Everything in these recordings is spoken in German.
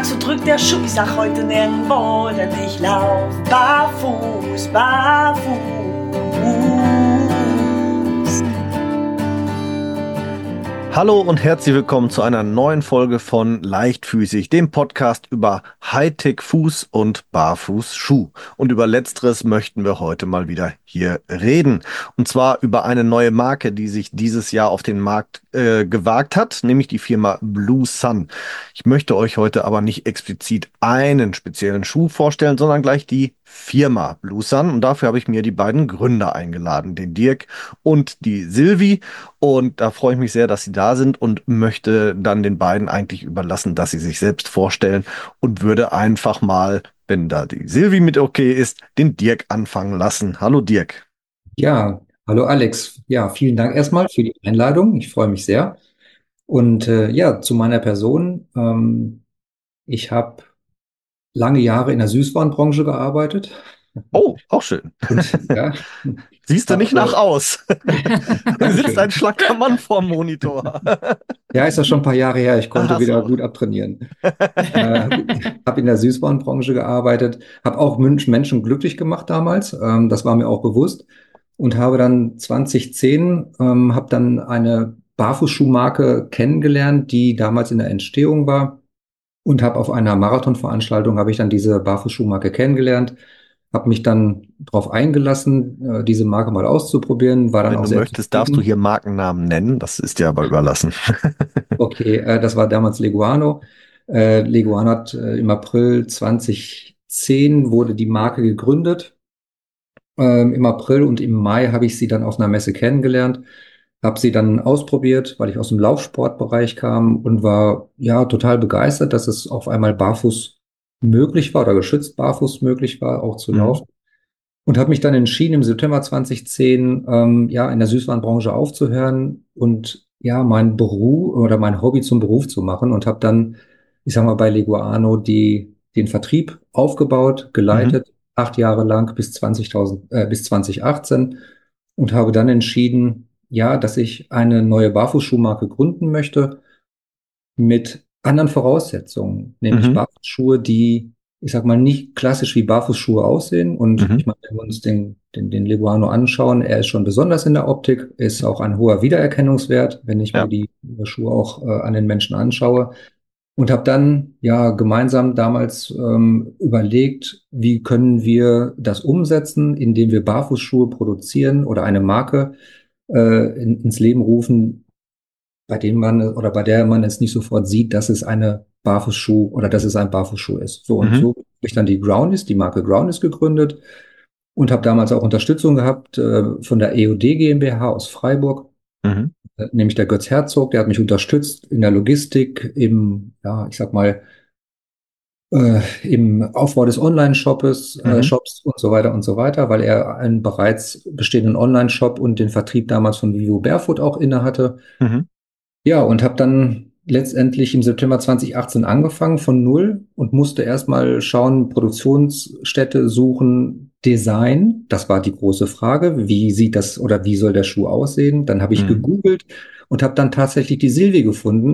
sag, so drückt der Schuh. Ich sag heute nirgendwo, denn ich lauf barfuß, barfuß. Hallo und herzlich willkommen zu einer neuen Folge von Leichtfüßig, dem Podcast über Hightech-Fuß- und Barfußschuh. Und über Letzteres möchten wir heute mal wieder hier reden. Und zwar über eine neue Marke, die sich dieses Jahr auf den Markt gewagt hat, nämlich die Firma Bluesun. Ich möchte euch heute aber nicht explizit einen speziellen Schuh vorstellen, sondern gleich die Firma Bluesun. Und dafür habe ich mir die beiden Gründer eingeladen, den Dirk und die Silvi. Und da freue ich mich sehr, dass sie da sind und möchte dann den beiden eigentlich überlassen, dass sie sich selbst vorstellen und würde einfach mal, wenn da die Silvi mit okay ist, den Dirk anfangen lassen. Hallo Dirk. Ja, hallo Alex. Ja, vielen Dank erstmal für die Einladung. Ich freue mich sehr. Und ja, zu meiner Person. Ich habe lange Jahre in der Süßwarenbranche gearbeitet Oh, auch schön. und ja, Siehst du nicht nach habe, aus. Du sitzt ein Dankeschön. schlanker Mann vorm Monitor. Ja, ist das schon ein paar Jahre her. Ich konnte Ach wieder so. gut abtrainieren. Habe in der Süßwarenbranche gearbeitet, habe auch Menschen glücklich gemacht damals. Das war mir auch bewusst. Und habe dann 2010, habe dann eine Barfußschuhmarke kennengelernt, die damals in der Entstehung war. Und habe auf einer Marathonveranstaltung habe ich dann diese Barfußschuhmarke kennengelernt, habe mich dann darauf eingelassen, diese Marke mal auszuprobieren, war dann Wenn auch du sehr möchtest, darfst du zufrieden. hier Markennamen nennen. Das ist dir aber überlassen. Okay, das war damals Leguano. Leguano hat im April 2010 wurde die Marke gegründet. Im April und im Mai habe ich sie dann auf einer Messe kennengelernt, habe sie dann ausprobiert, weil ich aus dem Laufsportbereich kam und war ja total begeistert, dass es auf einmal barfuß möglich war oder geschützt barfuß möglich war, auch zu Mhm. laufen. Und habe mich dann entschieden, im September 2010 ja in der Süßwarenbranche aufzuhören und ja mein Beruf oder mein Hobby zum Beruf zu machen und habe dann, ich sag mal, bei Leguano den Vertrieb aufgebaut, Mhm. geleitet, 8 Jahre lang bis 2018 und habe dann entschieden, ja, dass ich eine neue Barfußschuhmarke gründen möchte mit anderen Voraussetzungen, nämlich Mhm. Barfußschuhe, die, ich sag mal, nicht klassisch wie Barfußschuhe aussehen. Und Mhm. ich meine, wenn wir uns den Leguano anschauen, er ist schon besonders in der Optik, ist auch ein hoher Wiedererkennungswert, wenn ich mir Ja. die Schuhe auch an den Menschen anschaue. Und habe dann ja gemeinsam damals überlegt, wie können wir das umsetzen, indem wir Barfußschuhe produzieren oder eine Marke ins Leben rufen, bei dem man oder bei der man es nicht sofort sieht, dass es eine Barfußschuh oder dass es ein Barfußschuh ist. So und Mhm. so habe ich dann die Marke Groundis gegründet und habe damals auch Unterstützung gehabt von der EOD GmbH aus Freiburg, Mhm. nämlich der Götz Herzog, der hat mich unterstützt in der Logistik, ja, ich sag mal, im Aufbau des Online-Shops, Mhm. Shops und so weiter, weil er einen bereits bestehenden Online-Shop und den Vertrieb damals von Vivo Barefoot auch inne hatte. Mhm. Ja, und habe dann letztendlich im September 2018 angefangen von null und musste erstmal schauen, Produktionsstätte suchen, Design. Das war die große Frage. Wie sieht das oder wie soll der Schuh aussehen? Dann habe ich Mhm. gegoogelt und habe dann tatsächlich die Silvi gefunden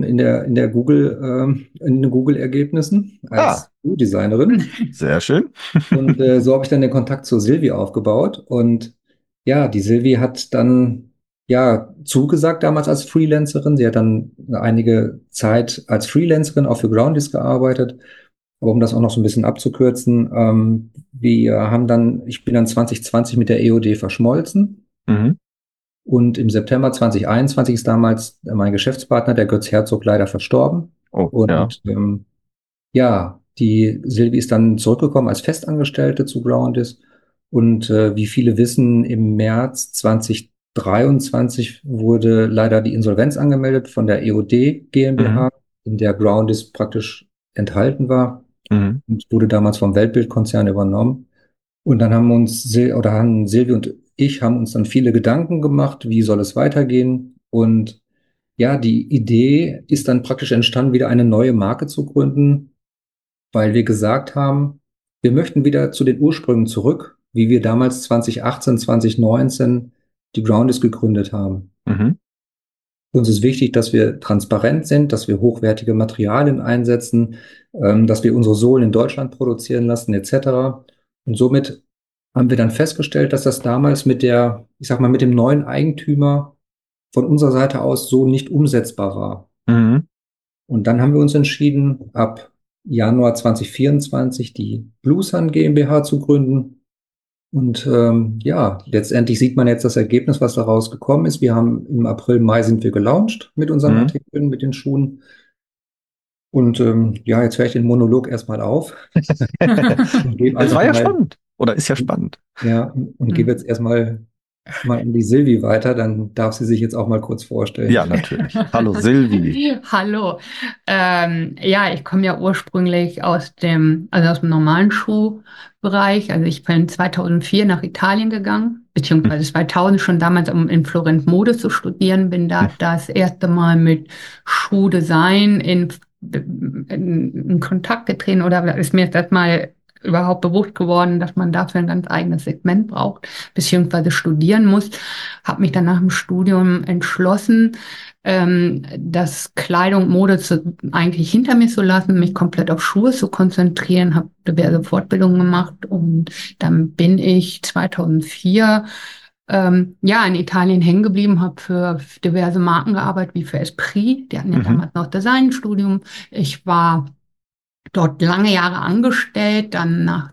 in den Google-Ergebnissen Ah, als Schuhdesignerin. sehr schön. Und so habe ich dann den Kontakt zur Silvi aufgebaut. Und ja, die Silvi hat dann ja zugesagt damals als Freelancerin. Sie hat dann einige Zeit als Freelancerin auch für Groundys gearbeitet. Aber um das auch noch so ein bisschen abzukürzen, ich bin dann 2020 mit der EOD verschmolzen. Mhm. Und im September 2021 ist damals mein Geschäftspartner, der Götz Herzog, leider verstorben. Oh, ja. Und ja, die Silvi ist dann zurückgekommen als Festangestellte zu Groundis. Und wie viele wissen, im März 2023 wurde leider die Insolvenz angemeldet von der EOD Mhm. GmbH, in der Groundis praktisch enthalten war Mhm. und wurde damals vom Weltbildkonzern übernommen. Und dann haben Silvi und ich haben uns dann viele Gedanken gemacht, wie soll es weitergehen? Und ja, die Idee ist dann praktisch entstanden, wieder eine neue Marke zu gründen, weil wir gesagt haben, wir möchten wieder zu den Ursprüngen zurück, wie wir damals 2018, 2019 die Groundis gegründet haben. Mhm. Uns ist wichtig, dass wir transparent sind, dass wir hochwertige Materialien einsetzen, dass wir unsere Sohlen in Deutschland produzieren lassen, etc. Und somit haben wir dann festgestellt, dass das damals ich sag mal, mit dem neuen Eigentümer von unserer Seite aus so nicht umsetzbar war. Mhm. Und dann haben wir uns entschieden, ab Januar 2024 die Bluesun GmbH zu gründen. Und ja, letztendlich sieht man jetzt das Ergebnis, was daraus gekommen ist. Wir haben im April, Mai sind wir gelauncht mit unseren Mhm. Artikeln, mit den Schuhen. Und ja, jetzt höre ich den Monolog erstmal auf und gebe Es einfach war ja mal, spannend. Oder ist ja spannend. ja, und gebe jetzt erstmal mal an die Silvi weiter. Dann darf sie sich jetzt auch mal kurz vorstellen. Ja, natürlich. Hallo Silvi. Hallo. Ja, ich komme ja ursprünglich also aus dem normalen Schuhbereich. Also ich bin 2004 nach Italien gegangen, beziehungsweise 2000 schon damals, um in Florenz Mode zu studieren. Bin da das erste Mal mit Schuhdesign in Kontakt getreten oder ist mir das mal überhaupt bewusst geworden, dass man dafür ein ganz eigenes Segment braucht, beziehungsweise studieren muss. Habe mich dann nach dem Studium entschlossen, das Kleidung, Mode eigentlich hinter mir zu lassen, mich komplett auf Schuhe zu konzentrieren, habe diverse Fortbildungen gemacht und dann bin ich 2004 ja, in Italien hängen geblieben, habe für diverse Marken gearbeitet, wie für Esprit. Die hatten ja Mhm. damals noch Designstudium. Ich war dort lange Jahre angestellt, dann nach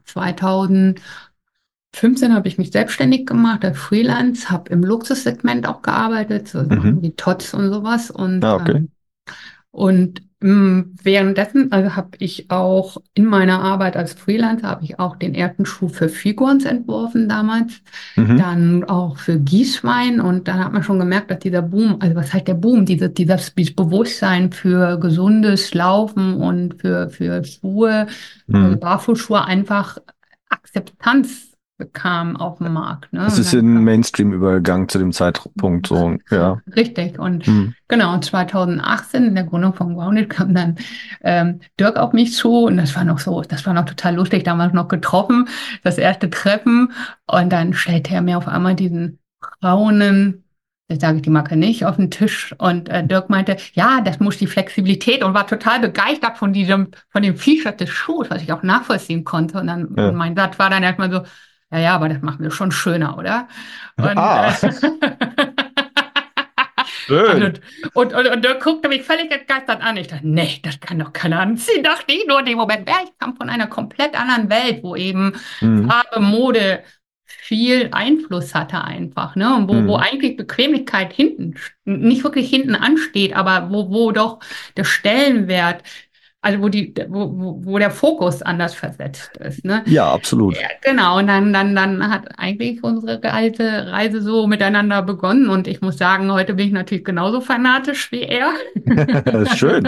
2015 habe ich mich selbstständig gemacht als Freelance, habe im Luxussegment auch gearbeitet, so Mhm. wie Tots und sowas. Ah, okay. Währenddessen, also habe ich auch in meiner Arbeit als Freelancer, habe ich auch den ersten Schuh für Figurens entworfen damals, Mhm. dann auch für Gießwein und dann hat man schon gemerkt, dass dieser Boom, also was heißt der Boom, dieses Bewusstsein für gesundes Laufen und für Schuhe, also Mhm. Barfußschuhe einfach Akzeptanz bekam auf dem Markt, ne? Es Und ist dann in den kam Mainstream übergegangen zu dem Zeitpunkt, so, ja. richtig. Und Mhm. genau, 2018 in der Gründung von Grounded kam dann Dirk auf mich zu und das war noch total lustig, damals noch getroffen, das erste Treffen und dann stellte er mir auf einmal diesen braunen, jetzt sage ich die Marke nicht, auf den Tisch und Dirk meinte, ja, das muss die Flexibilität und war total begeistert von dem Feature des Schuhs, was ich auch nachvollziehen konnte und Ja. mein Satz war dann erstmal so, ja, aber das machen wir schon schöner, oder? Und Ah, schön. und Dirk guckte mich völlig entgeistert an. Ich dachte, nee, das kann doch keiner anziehen. Dachte ich nur in dem Moment. Ja, ich kam von einer komplett anderen Welt, wo eben Mhm. Farbe, Mode viel Einfluss hatte einfach, ne? Und wo Mhm. eigentlich Bequemlichkeit nicht wirklich hinten ansteht, aber wo doch der Stellenwert, also wo der Fokus anders versetzt ist, ne? Ja, absolut. Ja, genau, und dann hat eigentlich unsere alte Reise so miteinander begonnen und ich muss sagen, heute bin ich natürlich genauso fanatisch wie er. Schön.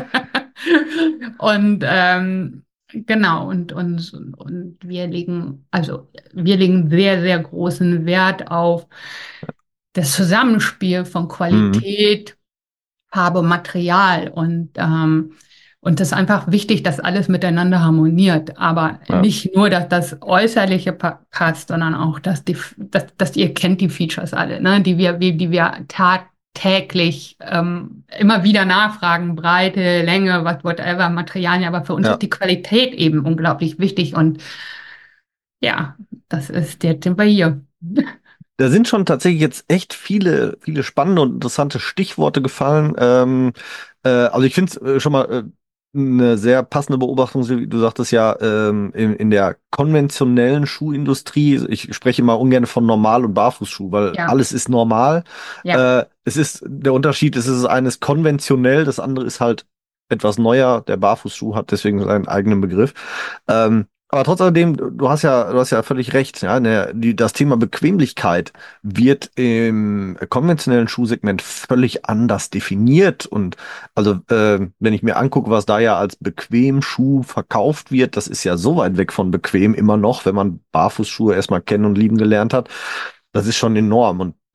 Und genau, und wir legen sehr, sehr großen Wert auf das Zusammenspiel von Mhm. Qualität, Farbe, Material und das ist einfach wichtig, dass alles miteinander harmoniert. Aber Ja. nicht nur, dass das Äußerliche passt, sondern auch, dass ihr kennt die Features alle, ne? Die wir tagtäglich immer wieder nachfragen. Breite, Länge, whatever, Materialien. Aber für uns Ja. ist die Qualität eben unglaublich wichtig. Und ja, jetzt sind wir hier. Da sind schon tatsächlich jetzt echt viele, viele spannende und interessante Stichworte gefallen. Also ich finde es schon mal eine sehr passende Beobachtung. Silvi. Du sagtest ja, in der konventionellen Schuhindustrie, ich spreche mal ungern von Normal- und Barfußschuh, weil Ja, alles ist normal. ja, Der Unterschied ist, es ist eines konventionell, das andere ist halt etwas neuer. Der Barfußschuh hat deswegen seinen eigenen Begriff. Aber trotz alledem, du hast ja völlig recht. Ja, das Thema Bequemlichkeit wird im konventionellen Schuhsegment völlig anders definiert. Und also, wenn ich mir angucke, was da ja als Bequemschuh verkauft wird, das ist ja so weit weg von bequem immer noch, wenn man Barfußschuhe erstmal kennen und lieben gelernt hat. Das ist schon enorm. Und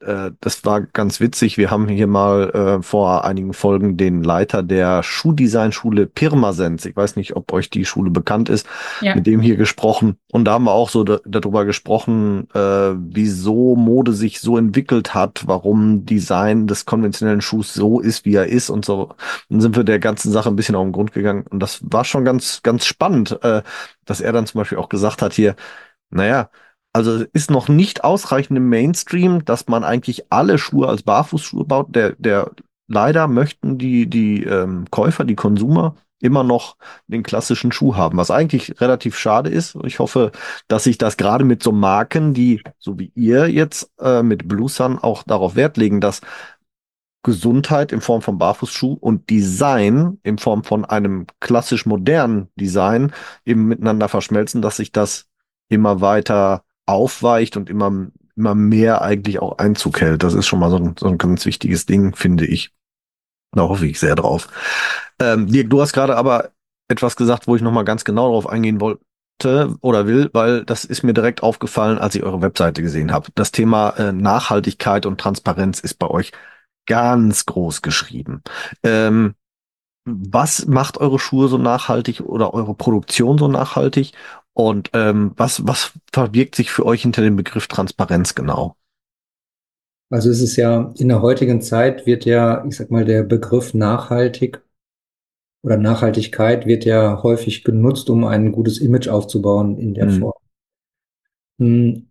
das war ganz witzig. Wir haben hier mal vor einigen Folgen den Leiter der Schuhdesignschule Pirmasens, ich weiß nicht, ob euch die Schule bekannt ist, Ja. mit dem hier gesprochen. Und da haben wir auch so darüber gesprochen, wieso Mode sich so entwickelt hat, warum Design des konventionellen Schuhs so ist, wie er ist und so. Dann sind wir der ganzen Sache ein bisschen auf den Grund gegangen. Und das war schon ganz, ganz spannend, dass er dann zum Beispiel auch gesagt hat hier, naja, also es ist noch nicht ausreichend im Mainstream, dass man eigentlich alle Schuhe als Barfußschuhe baut. Der leider möchten die Käufer, die Konsumer immer noch den klassischen Schuh haben, was eigentlich relativ schade ist. Ich hoffe, dass sich das gerade mit so Marken, die, so wie ihr jetzt mit Blue Sun auch darauf Wert legen, dass Gesundheit in Form von Barfußschuh und Design in Form von einem klassisch modernen Design eben miteinander verschmelzen, dass sich das immer weiter aufweicht und immer mehr eigentlich auch Einzug hält. Das ist schon mal so ein ganz wichtiges Ding, finde ich. Da hoffe ich sehr drauf. Dirk, du hast gerade aber etwas gesagt, wo ich nochmal ganz genau darauf eingehen wollte oder will, weil das ist mir direkt aufgefallen, als ich eure Webseite gesehen habe. Das Thema Nachhaltigkeit und Transparenz ist bei euch ganz groß geschrieben. Was macht eure Schuhe so nachhaltig oder eure Produktion so nachhaltig? Und was verbirgt sich für euch hinter dem Begriff Transparenz genau? Also es ist ja, in der heutigen Zeit wird ja, ich sag mal, der Begriff nachhaltig oder Nachhaltigkeit wird ja häufig genutzt, um ein gutes Image aufzubauen in der Mhm. Form. Hm,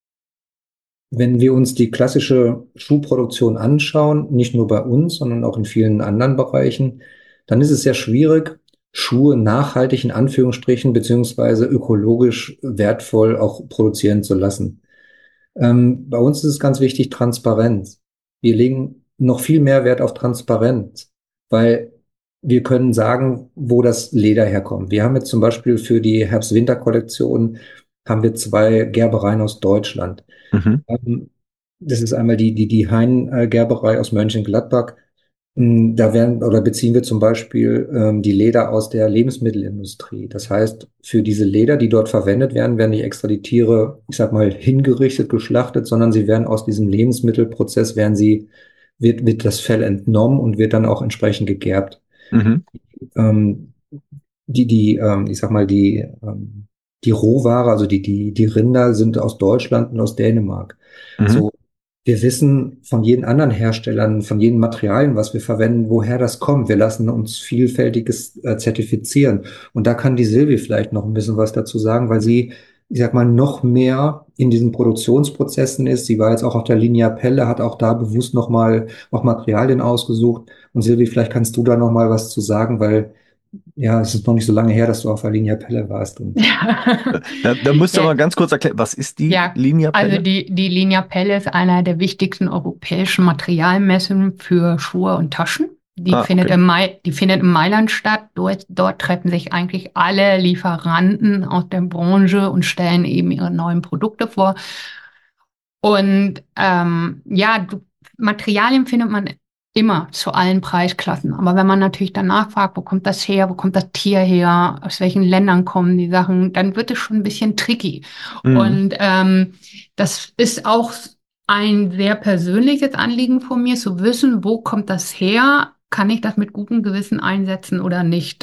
Wenn wir uns die klassische Schuhproduktion anschauen, nicht nur bei uns, sondern auch in vielen anderen Bereichen, dann ist es sehr schwierig, Schuhe nachhaltig in Anführungsstrichen beziehungsweise ökologisch wertvoll auch produzieren zu lassen. Bei uns ist es ganz wichtig, Transparenz. Wir legen noch viel mehr Wert auf Transparenz, weil wir können sagen, wo das Leder herkommt. Wir haben jetzt zum Beispiel für die Herbst-Winter-Kollektion haben wir 2 Gerbereien aus Deutschland. Mhm. Das ist einmal die Hein-Gerberei aus Mönchengladbach. Da werden oder beziehen wir zum Beispiel die Leder aus der Lebensmittelindustrie. Das heißt, für diese Leder, die dort verwendet werden, werden nicht extra die Tiere, ich sag mal, hingerichtet, geschlachtet, sondern sie werden aus diesem Lebensmittelprozess, wird das Fell entnommen und wird dann auch entsprechend gegerbt. Mhm. Ähm, ich sag mal, die Rohware, also die Rinder sind aus Deutschland und aus Dänemark. Mhm. So, wir wissen von jeden anderen Herstellern, von jedem Materialien, was wir verwenden, woher das kommt. Wir lassen uns vielfältiges zertifizieren. Und da kann die Silvi vielleicht noch ein bisschen was dazu sagen, weil sie, ich sag mal, noch mehr in diesen Produktionsprozessen ist. Sie war jetzt auch auf der Linie Pelle, hat auch da bewusst noch mal auch Materialien ausgesucht. Und Silvi, vielleicht kannst du da noch mal was zu sagen, weil ja, es ist noch nicht so lange her, dass du auf der Linie Pelle warst. Und Ja. Da müsst ihr Ja. mal ganz kurz erklären, was ist die Ja, Linea also Pelle? die Linia Pelle ist einer der wichtigsten europäischen Materialmessen für Schuhe und Taschen. Die findet Okay. die findet in Mailand statt. Dort treffen sich eigentlich alle Lieferanten aus der Branche und stellen eben ihre neuen Produkte vor. Und ja, Materialien findet man immer zu allen Preisklassen. Aber wenn man natürlich danach fragt, wo kommt das her, wo kommt das Tier her, aus welchen Ländern kommen die Sachen, dann wird es schon ein bisschen tricky. Mhm. Und das ist auch ein sehr persönliches Anliegen von mir, zu wissen, wo kommt das her, kann ich das mit gutem Gewissen einsetzen oder nicht.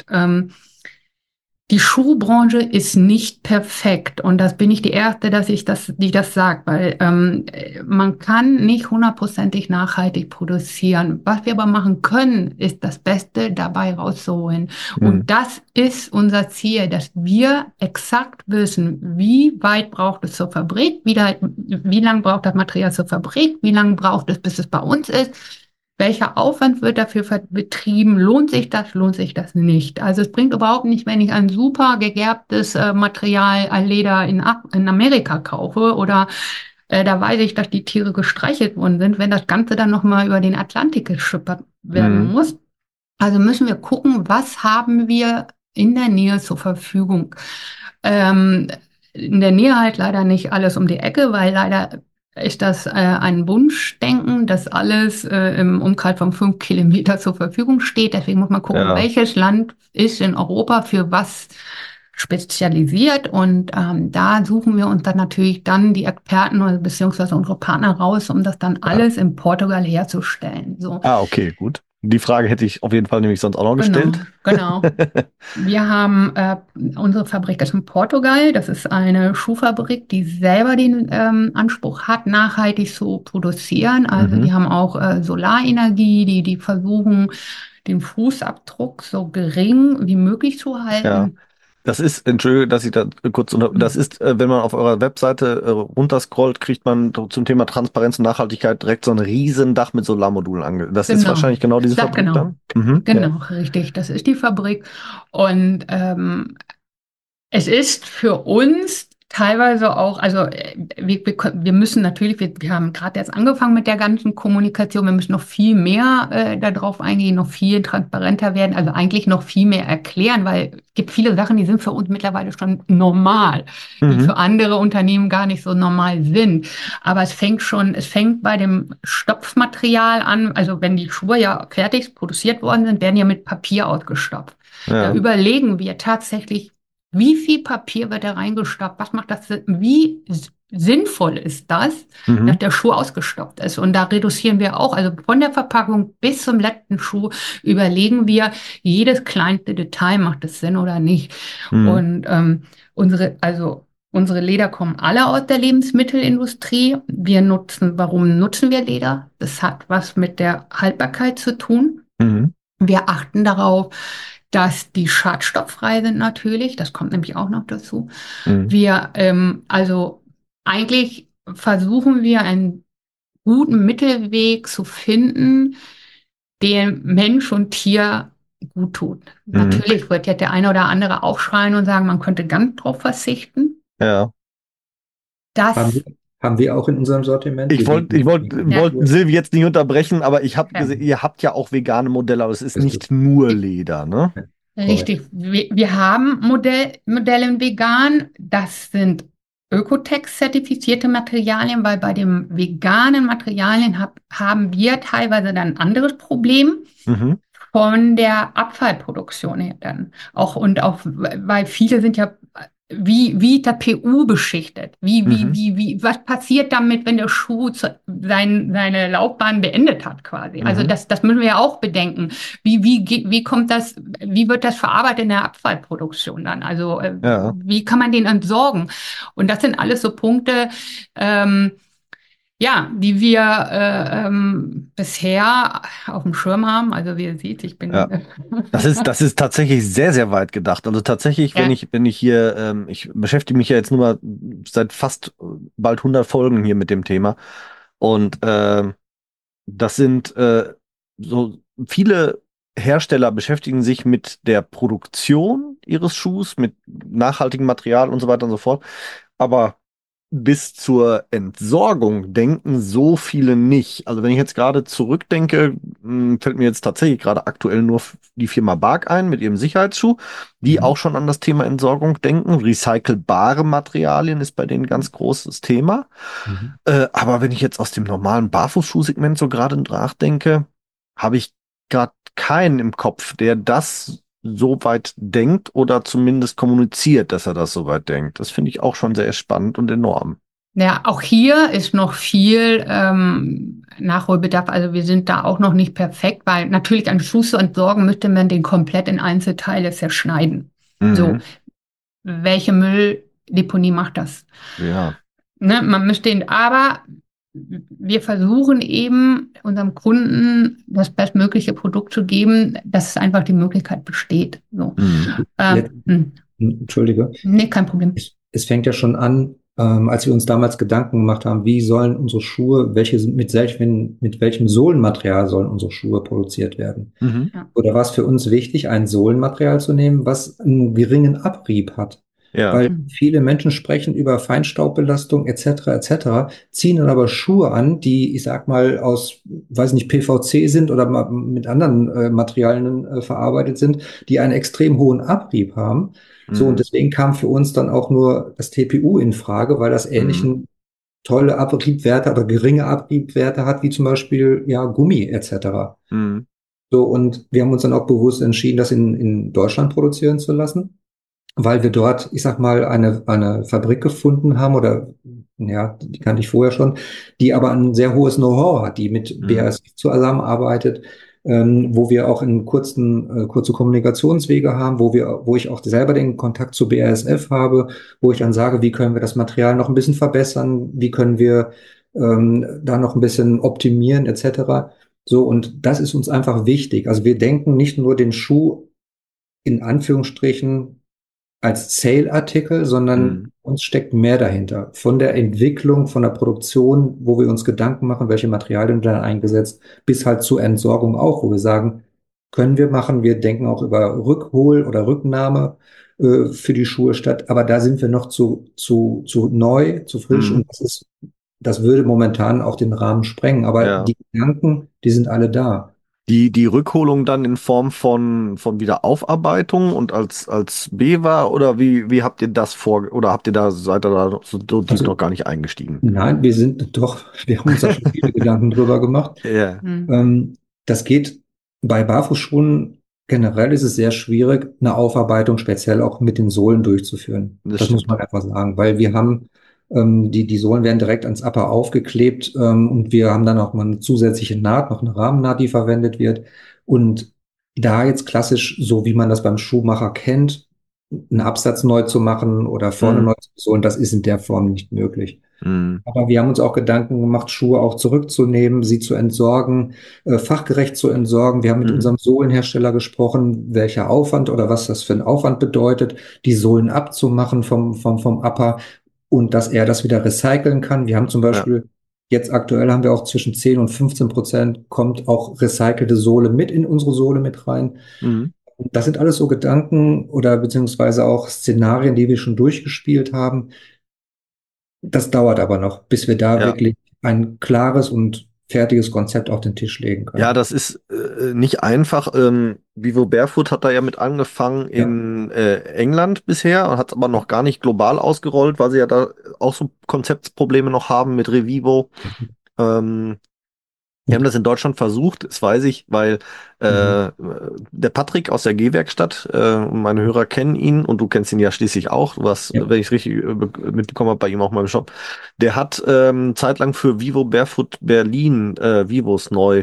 Die Schuhbranche ist nicht perfekt und das bin ich die Erste, die das sagt, weil man kann nicht hundertprozentig nachhaltig produzieren. Was wir aber machen können, ist das Beste dabei rauszuholen. Mhm. Und das ist unser Ziel, dass wir exakt wissen, wie weit braucht es zur Fabrik, wie lang braucht das Material zur Fabrik, wie lange braucht es, bis es bei uns ist. Welcher Aufwand wird dafür betrieben? Lohnt sich das nicht? Also es bringt überhaupt nicht, wenn ich ein super gegerbtes Material, ein Leder in Amerika kaufe oder da weiß ich, dass die Tiere gestreichelt worden sind, wenn das Ganze dann nochmal über den Atlantik geschippert werden Mhm. muss. Also müssen wir gucken, was haben wir in der Nähe zur Verfügung. In der Nähe halt leider nicht alles um die Ecke, weil leider ist das ein Wunschdenken, dass alles im Umkreis von 5 Kilometer zur Verfügung steht. Deswegen muss man gucken, Ja. welches Land ist in Europa für was spezialisiert und da suchen wir uns dann natürlich dann die Experten oder beziehungsweise unsere Partner raus, um das dann alles in Portugal herzustellen. So. Ah, okay, gut. Die Frage hätte ich auf jeden Fall nämlich sonst auch noch gestellt. Genau. Wir haben unsere Fabrik ist in Portugal. Das ist eine Schuhfabrik, die selber den Anspruch hat, nachhaltig zu produzieren. Also die haben auch Solarenergie, die versuchen, den Fußabdruck so gering wie möglich zu halten. Ja. Das ist, entschuldige, dass ich da kurz das ist, wenn man auf eurer Webseite runterscrollt, kriegt man zum Thema Transparenz und Nachhaltigkeit direkt so ein Riesendach mit Solarmodulen ange. Das ist wahrscheinlich genau diese Fabrik dann? Genau, richtig. Das ist die Fabrik. Und es ist für uns teilweise auch, also wir müssen natürlich, wir haben gerade jetzt angefangen mit der ganzen Kommunikation, wir müssen noch viel mehr darauf eingehen, noch viel transparenter werden, also eigentlich noch viel mehr erklären, weil es gibt viele Sachen, die sind für uns mittlerweile schon normal, die für andere Unternehmen gar nicht so normal sind. Aber es fängt bei dem Stopfmaterial an, also wenn die Schuhe ja fertig produziert worden sind, werden ja mit Papier ausgestopft. Ja. Da überlegen wir tatsächlich, wie viel Papier wird da reingestopft? Was macht das? Wie sinnvoll ist das, dass der Schuh ausgestopft ist? Und da reduzieren wir auch, also von der Verpackung bis zum letzten Schuh überlegen wir, jedes kleinste Detail, macht es Sinn oder nicht? Und unsere Leder kommen alle aus der Lebensmittelindustrie. Warum nutzen wir Leder? Das hat was mit der Haltbarkeit zu tun. Wir achten darauf, dass die schadstofffrei sind natürlich. Das kommt nämlich auch noch dazu. Wir, also eigentlich versuchen wir einen guten Mittelweg zu finden, der Mensch und Tier gut tut. Natürlich wird jetzt der eine oder andere aufschreien und sagen, man könnte ganz drauf verzichten. Ja. Das haben wir auch in unserem Sortiment. Ich wollte Silvi jetzt nicht unterbrechen, aber ich habe gesehen, ihr habt ja auch vegane Modelle, aber es ist nicht nur Leder, ne? Richtig. Wir haben Modelle in vegan. Das sind Ökotex-zertifizierte Materialien, weil bei den veganen Materialien haben wir teilweise dann ein anderes Problem von der Abfallproduktion her dann. Weil viele sind ja wie der PU beschichtet? Was passiert damit, wenn der Schuh seine Laufbahn beendet hat, quasi? Also das müssen wir ja auch bedenken. Wie kommt das, wie wird das verarbeitet in der Abfallproduktion dann? Also, wie kann man den entsorgen? Und das sind alles so Punkte, die wir bisher auf dem Schirm haben. Also wie ihr seht, ich bin... Das ist tatsächlich sehr, sehr weit gedacht. Also tatsächlich, wenn ich hier, ich beschäftige mich ja jetzt nur mal seit fast bald 100 Folgen hier mit dem Thema. Und das sind so viele Hersteller beschäftigen sich mit der Produktion ihres Schuhs, mit nachhaltigem Material und so weiter und so fort. Aber bis zur Entsorgung denken so viele nicht. Also wenn ich jetzt gerade zurückdenke, fällt mir jetzt tatsächlich gerade aktuell nur die Firma Bark ein mit ihrem Sicherheitsschuh, die auch schon an das Thema Entsorgung denken. Recycelbare Materialien ist bei denen ein ganz großes Thema. Aber wenn ich jetzt aus dem normalen Barfußschuhsegment so gerade nachdenke, habe ich gerade keinen im Kopf, der das so weit denkt oder zumindest kommuniziert, dass er das so weit denkt. Das finde ich auch schon sehr spannend und enorm. Ja, auch hier ist noch viel Nachholbedarf. Also wir sind da auch noch nicht perfekt, weil natürlich einen Schuh zu entsorgen, müsste man den komplett in Einzelteile zerschneiden. So, welche Mülldeponie macht das? Ja. Ne, man müsste aber wir versuchen eben unserem Kunden das bestmögliche Produkt zu geben, dass es einfach die Möglichkeit besteht. So. Entschuldige. Nee, kein Problem. Es fängt ja schon an, als wir uns damals Gedanken gemacht haben, wie sollen unsere Schuhe, mit welchem Sohlenmaterial sollen unsere Schuhe produziert werden? Oder war es für uns wichtig, ein Sohlenmaterial zu nehmen, was einen geringen Abrieb hat? Ja. Weil viele Menschen sprechen über Feinstaubbelastung etc., ziehen dann aber Schuhe an, die, ich sag mal, aus, weiß nicht, PVC sind oder mit anderen Materialien verarbeitet sind, die einen extrem hohen Abrieb haben. So, und deswegen kam für uns dann auch nur das TPU in Frage, weil das ähnlichen tolle Abriebwerte oder geringe Abriebwerte hat, wie zum Beispiel, ja, Gummi etc. So, und wir haben uns dann auch bewusst entschieden, das in Deutschland produzieren zu lassen. weil wir dort, ich sag mal, eine Fabrik gefunden haben oder ja, die kannte ich vorher schon, die aber ein sehr hohes Know-how hat, die mit Mhm. BASF zusammenarbeitet, wo wir auch kurze Kommunikationswege haben, wo ich auch selber den Kontakt zu BASF habe, wo ich dann sage, wie können wir das Material noch ein bisschen verbessern, wie können wir da noch ein bisschen optimieren, etc. So, und das ist uns einfach wichtig. Also wir denken nicht nur den Schuh in Anführungsstrichen als Sale-Artikel, sondern Mhm. uns steckt mehr dahinter. Von der Entwicklung, von der Produktion, wo wir uns Gedanken machen, welche Materialien dann eingesetzt, bis halt zur Entsorgung auch, wo wir sagen, können wir machen. Wir denken auch über Rückhol- oder Rücknahme für die Schuhe statt. Aber da sind wir noch zu neu, zu frisch Mhm. und das würde momentan auch den Rahmen sprengen. Aber Ja. die Gedanken, die sind alle da. Die Rückholung dann in Form von Wiederaufarbeitung und als BEWA oder wie habt ihr das oder habt ihr seid ihr da so tief noch Also gar nicht eingestiegen? nein, wir haben uns da schon viele Gedanken drüber gemacht. Ja. Hm. Das geht bei Barfußschuhen generell ist es sehr schwierig, eine Aufarbeitung speziell auch mit den Sohlen durchzuführen. Das Das muss stimmt. man einfach sagen, weil wir haben die Sohlen werden direkt ans Upper aufgeklebt und wir haben dann auch mal eine zusätzliche Naht, noch eine Rahmennaht, die verwendet wird. Und da jetzt klassisch, so wie man das beim Schuhmacher kennt, einen Absatz neu zu machen oder vorne Mhm. neu zu sohlen, das ist in der Form nicht möglich. Mhm. Aber wir haben uns auch Gedanken gemacht, Schuhe auch zurückzunehmen, sie zu entsorgen, fachgerecht zu entsorgen. Wir haben mit Mhm. unserem Sohlenhersteller gesprochen, welcher Aufwand oder was das für ein Aufwand bedeutet, die Sohlen abzumachen vom Upper und dass er das wieder recyceln kann. Wir haben zum Ja. Beispiel, jetzt aktuell haben wir auch zwischen 10 und 15% kommt auch recycelte Sohle mit in unsere Sohle mit rein. Mhm. Und das sind alles so Gedanken oder beziehungsweise auch Szenarien, die wir schon durchgespielt haben. Das dauert aber noch, bis wir da Ja. wirklich ein klares und fertiges Konzept auf den Tisch legen Ja, können. das ist nicht einfach. Vivo Barefoot hat da ja mit angefangen Ja. in England bisher und hat es aber noch gar nicht global ausgerollt, weil sie ja da auch so Konzeptprobleme noch haben mit Revivo. Ähm, Wir haben Und, das in Deutschland versucht, das weiß ich, weil mhm. der Patrick aus der G-Werkstatt, meine Hörer kennen ihn und du kennst ihn ja schließlich auch, du warst, Ja. wenn ich es richtig mitbekommen habe, bei ihm auch mal im Shop. Der hat zeitlang für Vivo Barefoot Berlin Vivos neu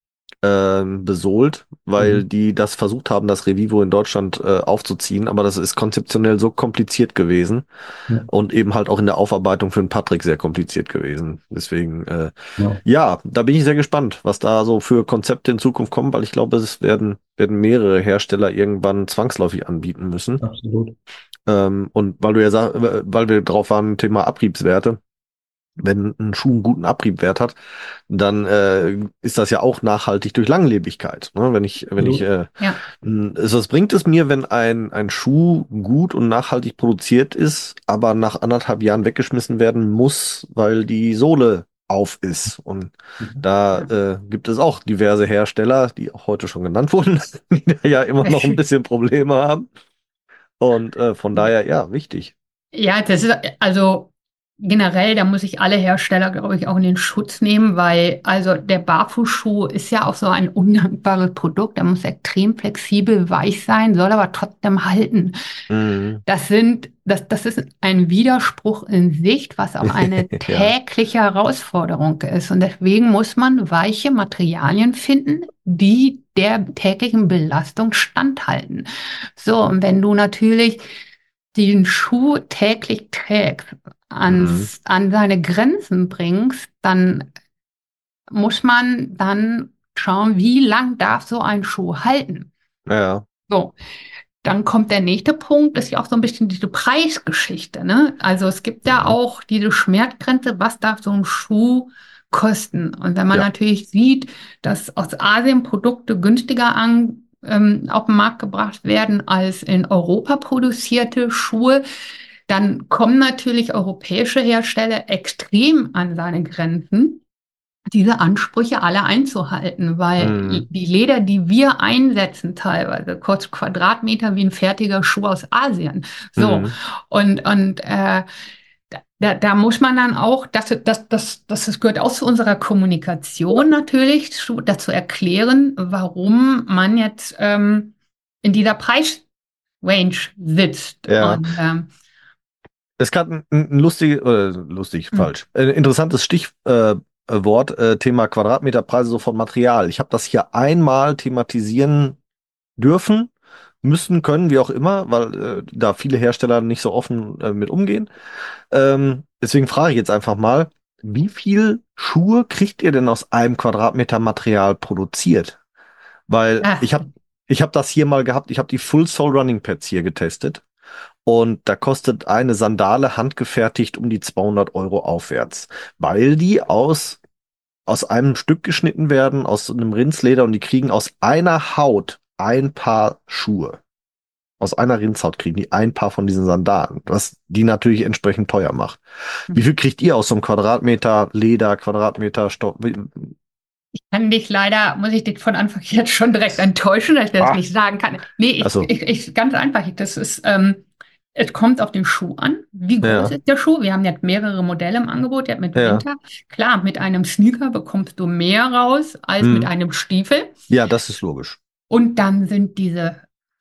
besohlt, weil Mhm. die das versucht haben, das Revivo in Deutschland aufzuziehen, aber das ist konzeptionell so kompliziert gewesen Ja. und eben halt auch in der Aufarbeitung für den Patrick sehr kompliziert gewesen. Deswegen Genau. ja, da bin ich sehr gespannt, was da so für Konzepte in Zukunft kommen, weil ich glaube, es werden mehrere Hersteller irgendwann zwangsläufig anbieten müssen. Absolut. Und weil du ja weil wir drauf waren, Thema Abriebswerte. Wenn ein Schuh einen guten Abriebwert hat, dann ist das ja auch nachhaltig durch Langlebigkeit. Ne? Wenn ich, Absolut. Ja. was bringt es mir, wenn ein Schuh gut und nachhaltig produziert ist, aber nach 1,5 Jahren weggeschmissen werden muss, weil die Sohle auf ist? Und Mhm. da Ja. gibt es auch diverse Hersteller, die auch heute schon genannt wurden, die da ja immer noch ein bisschen Probleme haben. Und von daher, ja, wichtig. Ja, das ist also generell, da muss ich alle Hersteller, glaube ich, auch in den Schutz nehmen, weil also der Barfußschuh ist ja auch so ein undankbares Produkt. Der muss extrem flexibel, weich sein, soll aber trotzdem halten. Mhm. Das ist ein Widerspruch in Sicht, was auch eine Ja, tägliche Herausforderung ist. Und deswegen muss man weiche Materialien finden, die der täglichen Belastung standhalten. So, und wenn du natürlich den Schuh täglich trägst, mhm. an seine Grenzen bringst, dann muss man dann schauen, wie lang darf so ein Schuh halten. Ja, So, dann kommt der nächste Punkt, ist ja auch so ein bisschen diese Preisgeschichte, ne? Also es gibt ja mhm. auch diese Schmerzgrenze, was darf so ein Schuh kosten? Und wenn man Ja, natürlich sieht, dass aus Asien Produkte günstiger auf den Markt gebracht werden als in Europa produzierte Schuhe, dann kommen natürlich europäische Hersteller extrem an seine Grenzen, diese Ansprüche alle einzuhalten, weil mhm. die Leder, die wir einsetzen, teilweise kostet Quadratmeter wie ein fertiger Schuh aus Asien. So, Mhm. und da muss man dann auch, das gehört auch zu unserer Kommunikation natürlich, dazu erklären, warum man jetzt in dieser Range sitzt. Ja. Und, Es gab falsch. Ein interessantes Stichwort, Thema Quadratmeterpreise so von Material. Ich habe das hier einmal thematisieren dürfen, müssen, können, wie auch immer, weil da viele Hersteller nicht so offen mit umgehen. Deswegen frage ich jetzt einfach mal, wie viel Schuhe kriegt ihr denn aus einem Quadratmeter Material produziert? Weil ja, ich hab das hier mal gehabt, ich habe die Full Sole Running Pads hier getestet und da kostet eine Sandale handgefertigt um die 200 Euro aufwärts, weil die aus einem Stück geschnitten werden, aus so einem Rindsleder und die kriegen aus einer Haut ein Paar Schuhe. Aus einer Rindshaut kriegen die ein Paar von diesen Sandalen, was die natürlich entsprechend teuer macht. Wie viel kriegt ihr aus so einem Quadratmeter Leder, Quadratmeter Stoff? kann dich leider, muss ich dich von Anfang jetzt schon direkt enttäuschen, dass ich das nicht sagen kann. Nee, Also, ganz einfach. Das ist, es kommt auf den Schuh an. Wie groß ja, ist der Schuh? Wir haben jetzt mehrere Modelle im Angebot, jetzt mit ja, Winter. Klar, mit einem Sneaker bekommst du mehr raus als mit hm, einem Stiefel. ja, das ist logisch. Und dann sind diese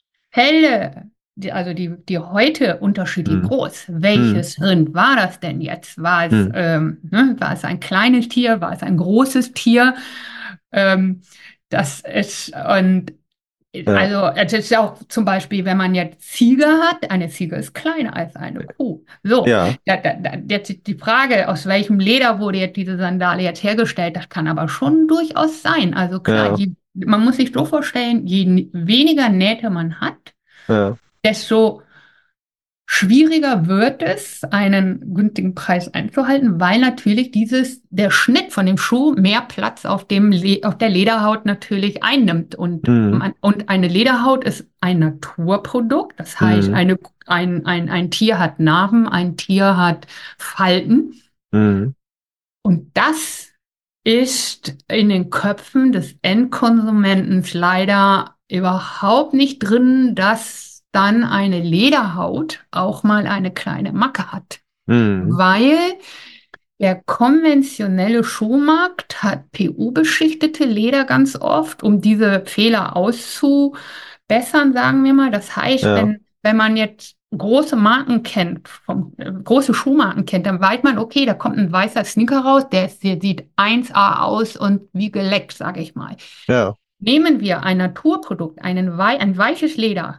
Fälle, die Häute unterschiedlich Hm, groß. hm, Welches Rind war das denn jetzt? hm, War es ein kleines Tier? War es ein großes Tier? Ähm, das ist, und ja, also es ist ja auch zum Beispiel, wenn man jetzt Ziege hat, eine Ziege ist kleiner als eine Kuh. So, ja, jetzt die Frage, aus welchem Leder wurde jetzt diese Sandale jetzt hergestellt, das kann aber schon durchaus sein. Also klar, ja, man muss sich so vorstellen, je weniger Nähte man hat, ja, desto schwieriger wird es, einen günstigen Preis einzuhalten, weil natürlich der Schnitt von dem Schuh mehr Platz auf auf der Lederhaut natürlich einnimmt. hm, Und eine Lederhaut ist ein Naturprodukt. Das heißt, hm, ein Tier hat Narben, ein Tier hat Falten. hm, Und das ist in den Köpfen des Endkonsumenten leider überhaupt nicht drin, dass dann eine Lederhaut auch mal eine kleine Macke hat. hm, Weil der konventionelle Schuhmarkt hat PU-beschichtete Leder ganz oft, um diese Fehler auszubessern, sagen wir mal. Das heißt, ja, wenn man jetzt große Marken kennt, große Schuhmarken kennt, dann weiß man, okay, da kommt ein weißer Sneaker raus, der sieht 1A aus und wie geleckt, sage ich mal. ja, Nehmen wir ein Naturprodukt, ein weiches Leder,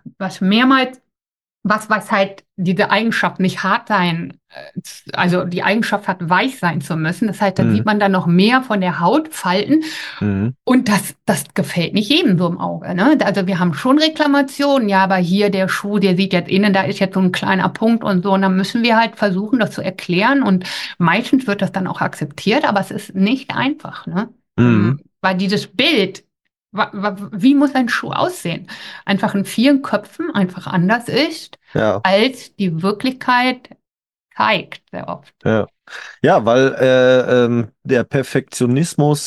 was halt diese Eigenschaft nicht hart sein, also die Eigenschaft hat, weich sein zu müssen. Das heißt, da hm, sieht man dann noch mehr von der Haut falten. hm, Und das gefällt nicht jedem so im Auge, ne? Also wir haben schon Reklamationen, ja, aber hier der Schuh, der sieht jetzt innen, da ist jetzt so ein kleiner Punkt und so. Und dann müssen wir halt versuchen, das zu erklären. Und meistens wird das dann auch akzeptiert, aber es ist nicht einfach, ne? hm, Weil dieses Bild, wie muss ein Schuh aussehen? Einfach in vielen Köpfen einfach anders ist, ja, als die Wirklichkeit zeigt, sehr oft. ja. Ja, weil der Perfektionismus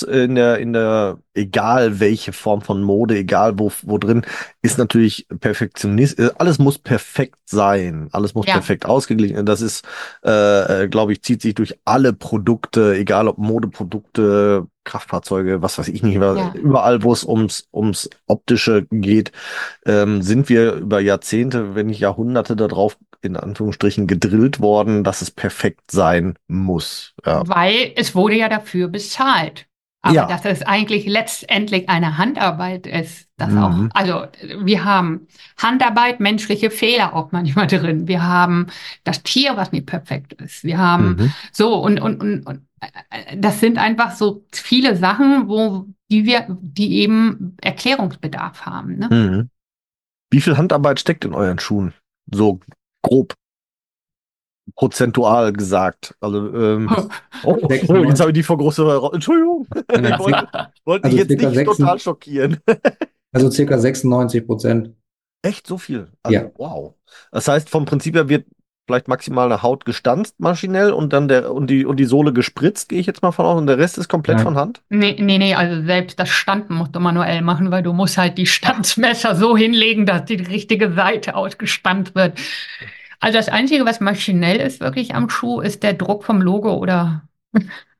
egal welche Form von Mode, egal wo drin, ist natürlich alles muss perfekt sein, alles muss Ja, perfekt ausgeglichen. Das ist, glaube ich, zieht sich durch alle Produkte, egal ob Modeprodukte, Kraftfahrzeuge, was weiß ich nicht, ja. überall, wo es ums Optische geht, sind wir über Jahrzehnte, wenn nicht Jahrhunderte darauf in Anführungsstrichen gedrillt worden, dass es perfekt sein muss. Ja. Weil es wurde ja dafür bezahlt. Aber Ja. dass es eigentlich letztendlich eine Handarbeit ist, das auch, Mhm. also wir haben Handarbeit, menschliche Fehler auch manchmal drin. Wir haben das Tier, was nicht perfekt ist. Wir haben Mhm. so und das sind einfach so viele Sachen, die eben Erklärungsbedarf haben, ne? Mhm. Wie viel Handarbeit steckt in euren Schuhen? So grob prozentual gesagt. Also, jetzt habe ich die vor große Entschuldigung. Ich wollte dich Also jetzt circa nicht total schockieren. also circa 96%. Echt so viel? Also, Ja. wow. Das heißt, vom Prinzip her wird vielleicht maximal eine Haut gestanzt maschinell und dann die Sohle gespritzt, gehe ich jetzt mal von aus, und der Rest ist komplett von Nein. Hand? Nee, also selbst das Standen musst du manuell machen, weil du musst halt die Standmesser so hinlegen, dass die richtige Seite ausgespannt wird. Also das Einzige, was maschinell ist wirklich am Schuh, ist der Druck vom Logo oder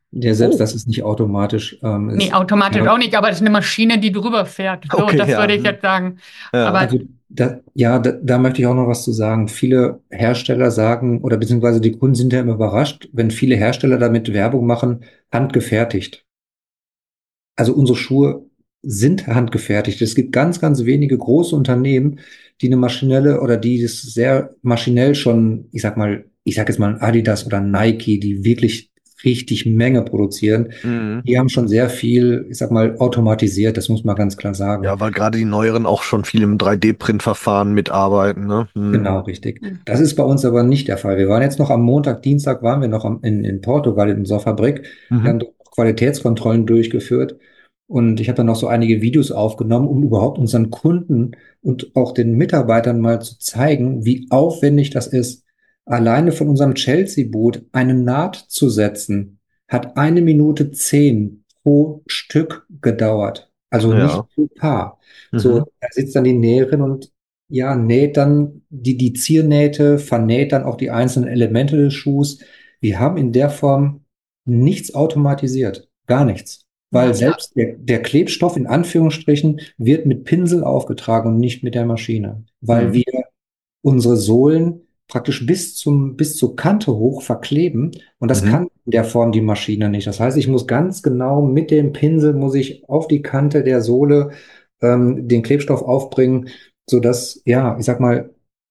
Ja, selbst Oh, das ist nicht automatisch. Nee, automatisch Ja, auch nicht, aber das ist eine Maschine, die drüber fährt. So, okay, das ja. würde ich jetzt sagen. Ja. Aber also da möchte ich auch noch was zu sagen. Viele Hersteller sagen, oder beziehungsweise die Kunden sind ja immer überrascht, wenn viele Hersteller damit Werbung machen, handgefertigt. Also unsere Schuhe sind handgefertigt. Es gibt ganz, ganz wenige große Unternehmen, die eine maschinelle oder die das sehr maschinell schon, ich sag jetzt mal ein Adidas oder ein Nike, die wirklich richtig Menge produzieren. Mhm. Die haben schon sehr viel, ich sag mal, automatisiert. Das muss man ganz klar sagen. Ja, weil gerade die neueren auch schon viel im 3D-Print-Verfahren mitarbeiten, ne? Mhm. Genau, richtig. Das ist bei uns aber nicht der Fall. Wir waren jetzt noch am Montag, Dienstag waren wir noch in Portugal in unserer Fabrik. Wir Mhm. haben dort Qualitätskontrollen durchgeführt und ich habe dann noch so einige Videos aufgenommen, um überhaupt unseren Kunden und auch den Mitarbeitern mal zu zeigen, wie aufwendig das ist. Alleine von unserem Chelsea-Boot eine Naht zu setzen, hat 1 Minute 10 pro Stück gedauert. Also Ja. nicht pro Paar. So, Mhm. da sitzt dann die Näherin und ja, näht dann die Ziernähte, vernäht dann auch die einzelnen Elemente des Schuhs. Wir haben in der Form nichts automatisiert, gar nichts. Weil ja, selbst der Klebstoff in Anführungsstrichen wird mit Pinsel aufgetragen und nicht mit der Maschine. Weil Mhm. wir unsere Sohlen praktisch bis zur Kante hoch verkleben und das Mhm. kann in der Form die Maschine nicht. Das heißt, ich muss ganz genau mit dem Pinsel muss ich auf die Kante der Sohle den Klebstoff aufbringen, sodass, ja, ich sag mal,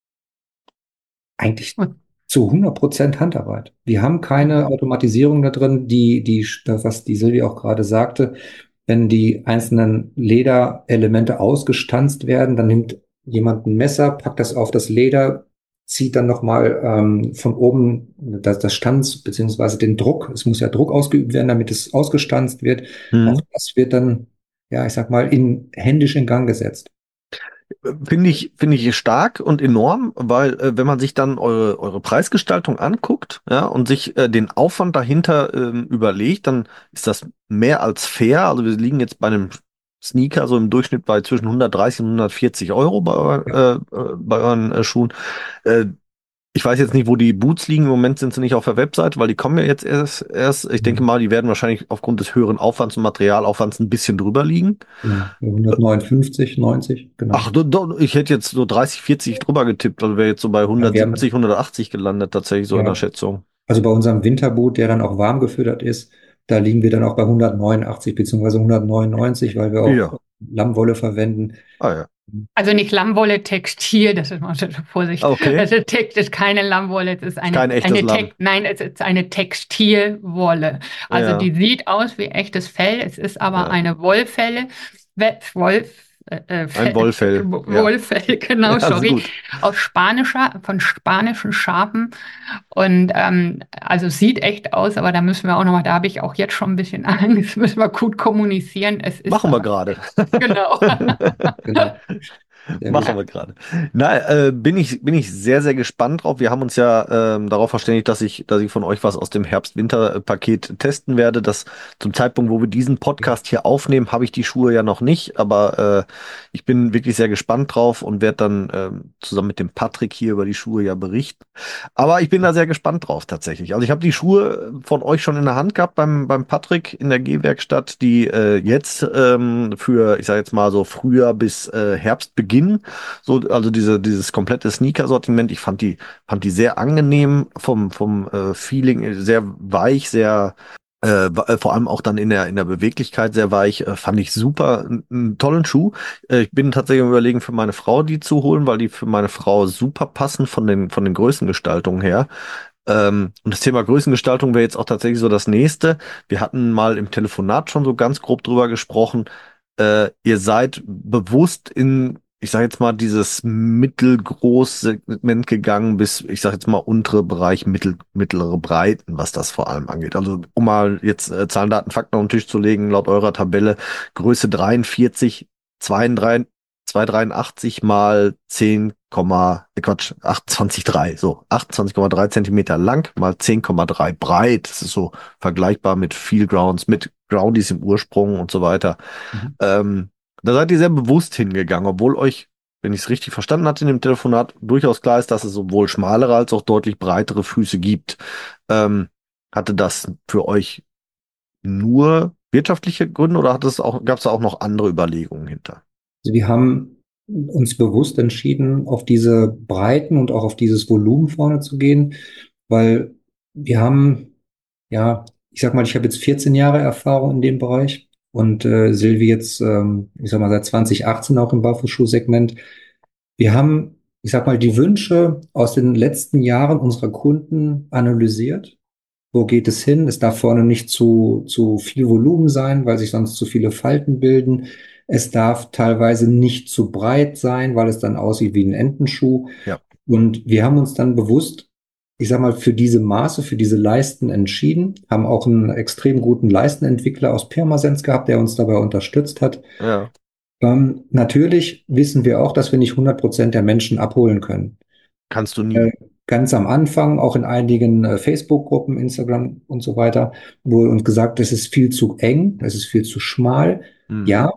eigentlich zu 100% Handarbeit. Wir haben keine Automatisierung da drin, das, was die Silvia auch gerade sagte, wenn die einzelnen Lederelemente ausgestanzt werden, dann nimmt jemand ein Messer, packt das auf das Leder, zieht dann nochmal von oben das Stanz beziehungsweise den Druck. Es muss ja Druck ausgeübt werden, damit es ausgestanzt wird. Auch Mhm. das wird dann, ja, ich sag mal, händisch in Gang gesetzt. Finde ich stark und enorm, weil wenn man sich dann eure Preisgestaltung anguckt, ja, und sich den Aufwand dahinter überlegt, dann ist das mehr als fair. Also wir liegen jetzt bei einem Sneaker so im Durchschnitt bei zwischen 130 und 140 Euro Ja. bei euren Schuhen. Äh, Ich weiß jetzt nicht, wo die Boots liegen. Im Moment sind sie nicht auf der Website, weil die kommen ja jetzt erst. Ich denke Mhm. mal, die werden wahrscheinlich aufgrund des höheren Aufwands und Materialaufwands ein bisschen drüber liegen. Genau. 159, 90, genau. Ach, ich hätte jetzt so 30, 40 drüber getippt, also wäre jetzt so bei Ja, wir 170, haben, 180 gelandet, tatsächlich so in der ja, Schätzung. also bei unserem Winterboot, der dann auch warm gefüttert ist, da liegen wir dann auch bei 189 beziehungsweise 199, weil wir auch Ja. Lammwolle verwenden. Ah ja. also nicht Lammwolle, Textil, das ist mal so Vorsicht. Okay. Das ist keine Lammwolle, es ist Ist kein echtes Lamm. Nein, es ist eine Textilwolle. Also Ja. die sieht aus wie echtes Fell, es ist aber Ja. eine Wollfelle, Ein Wollfell. Ja. Wollfell, genau, Ja, ist sorry, gut. von spanischen Schafen. Und also es sieht echt aus, aber da müssen wir auch nochmal, da habe ich auch jetzt schon ein bisschen Angst, müssen wir gut kommunizieren. Es ist Machen wir aber, gerade. genau. Genau, sehr gut. Machen wir gerade. Na, bin ich sehr, sehr gespannt drauf. Wir haben uns ja darauf verständigt, dass ich von euch was aus dem Herbst-Winter-Paket testen werde. Das zum Zeitpunkt, wo wir diesen Podcast hier aufnehmen, habe ich die Schuhe ja noch nicht, aber ich bin wirklich sehr gespannt drauf und werde dann zusammen mit dem Patrick hier über die Schuhe ja berichten. Aber ich bin da sehr gespannt drauf tatsächlich. Also ich habe die Schuhe von euch schon in der Hand gehabt beim Patrick in der Gehwerkstatt, die jetzt für, ich sage jetzt mal so Frühjahr bis Herbst beginnen. So, also dieses komplette Sneaker-Sortiment. Ich fand die sehr angenehm vom Feeling, sehr weich, sehr vor allem auch dann in der Beweglichkeit sehr weich, fand ich super, einen tollen Schuh. Ich bin tatsächlich am Überlegen, für meine Frau die zu holen, weil die für meine Frau super passen von den Größengestaltungen her. Und das Thema Größengestaltung wäre jetzt auch tatsächlich so das nächste. Wir hatten mal im Telefonat schon so ganz grob drüber gesprochen. Ihr seid bewusst ich sage jetzt mal, dieses Mittelgroß-Segment gegangen bis, ich sage jetzt mal, untere Bereich, mittlere Breiten, was das vor allem angeht. Also um mal jetzt Zahlen, Daten, Fakten auf den Tisch zu legen, laut eurer Tabelle, Größe 43, 32, 283 mal 10, Quatsch, 28,3, so 28,3 Zentimeter lang mal 10,3 breit. Das ist so vergleichbar mit Feel Grounds, mit Groundies im Ursprung und so weiter. Mhm. Da seid ihr sehr bewusst hingegangen, obwohl euch, wenn ich es richtig verstanden hatte in dem Telefonat, durchaus klar ist, dass es sowohl schmalere als auch deutlich breitere Füße gibt. Ähm, Hatte das für euch nur wirtschaftliche Gründe oder gab es da auch noch andere Überlegungen hinter? Also wir haben uns bewusst entschieden, auf diese Breiten und auch auf dieses Volumen vorne zu gehen, weil wir haben, ja, ich sag mal, ich habe jetzt 14 Jahre Erfahrung in dem Bereich und Silvi jetzt, ich sag mal, seit 2018 auch im Barfußschuhsegment. Wir haben, ich sag mal, die Wünsche aus den letzten Jahren unserer Kunden analysiert. Wo geht es hin? Es darf vorne nicht zu viel Volumen sein, weil sich sonst zu viele Falten bilden. Es darf teilweise nicht zu breit sein, weil es dann aussieht wie ein Entenschuh. Ja. Und wir haben uns dann bewusst, ich sag mal, für diese Maße, für diese Leisten entschieden, haben auch einen extrem guten Leistenentwickler aus Pirmasens gehabt, der uns dabei unterstützt hat. Ja. Natürlich wissen wir auch, dass wir nicht 100% der Menschen abholen können. Kannst du nie. Ganz am Anfang, auch in einigen Facebook-Gruppen, Instagram und so weiter, wurde uns gesagt, es ist viel zu eng, es ist viel zu schmal. Mhm. Ja,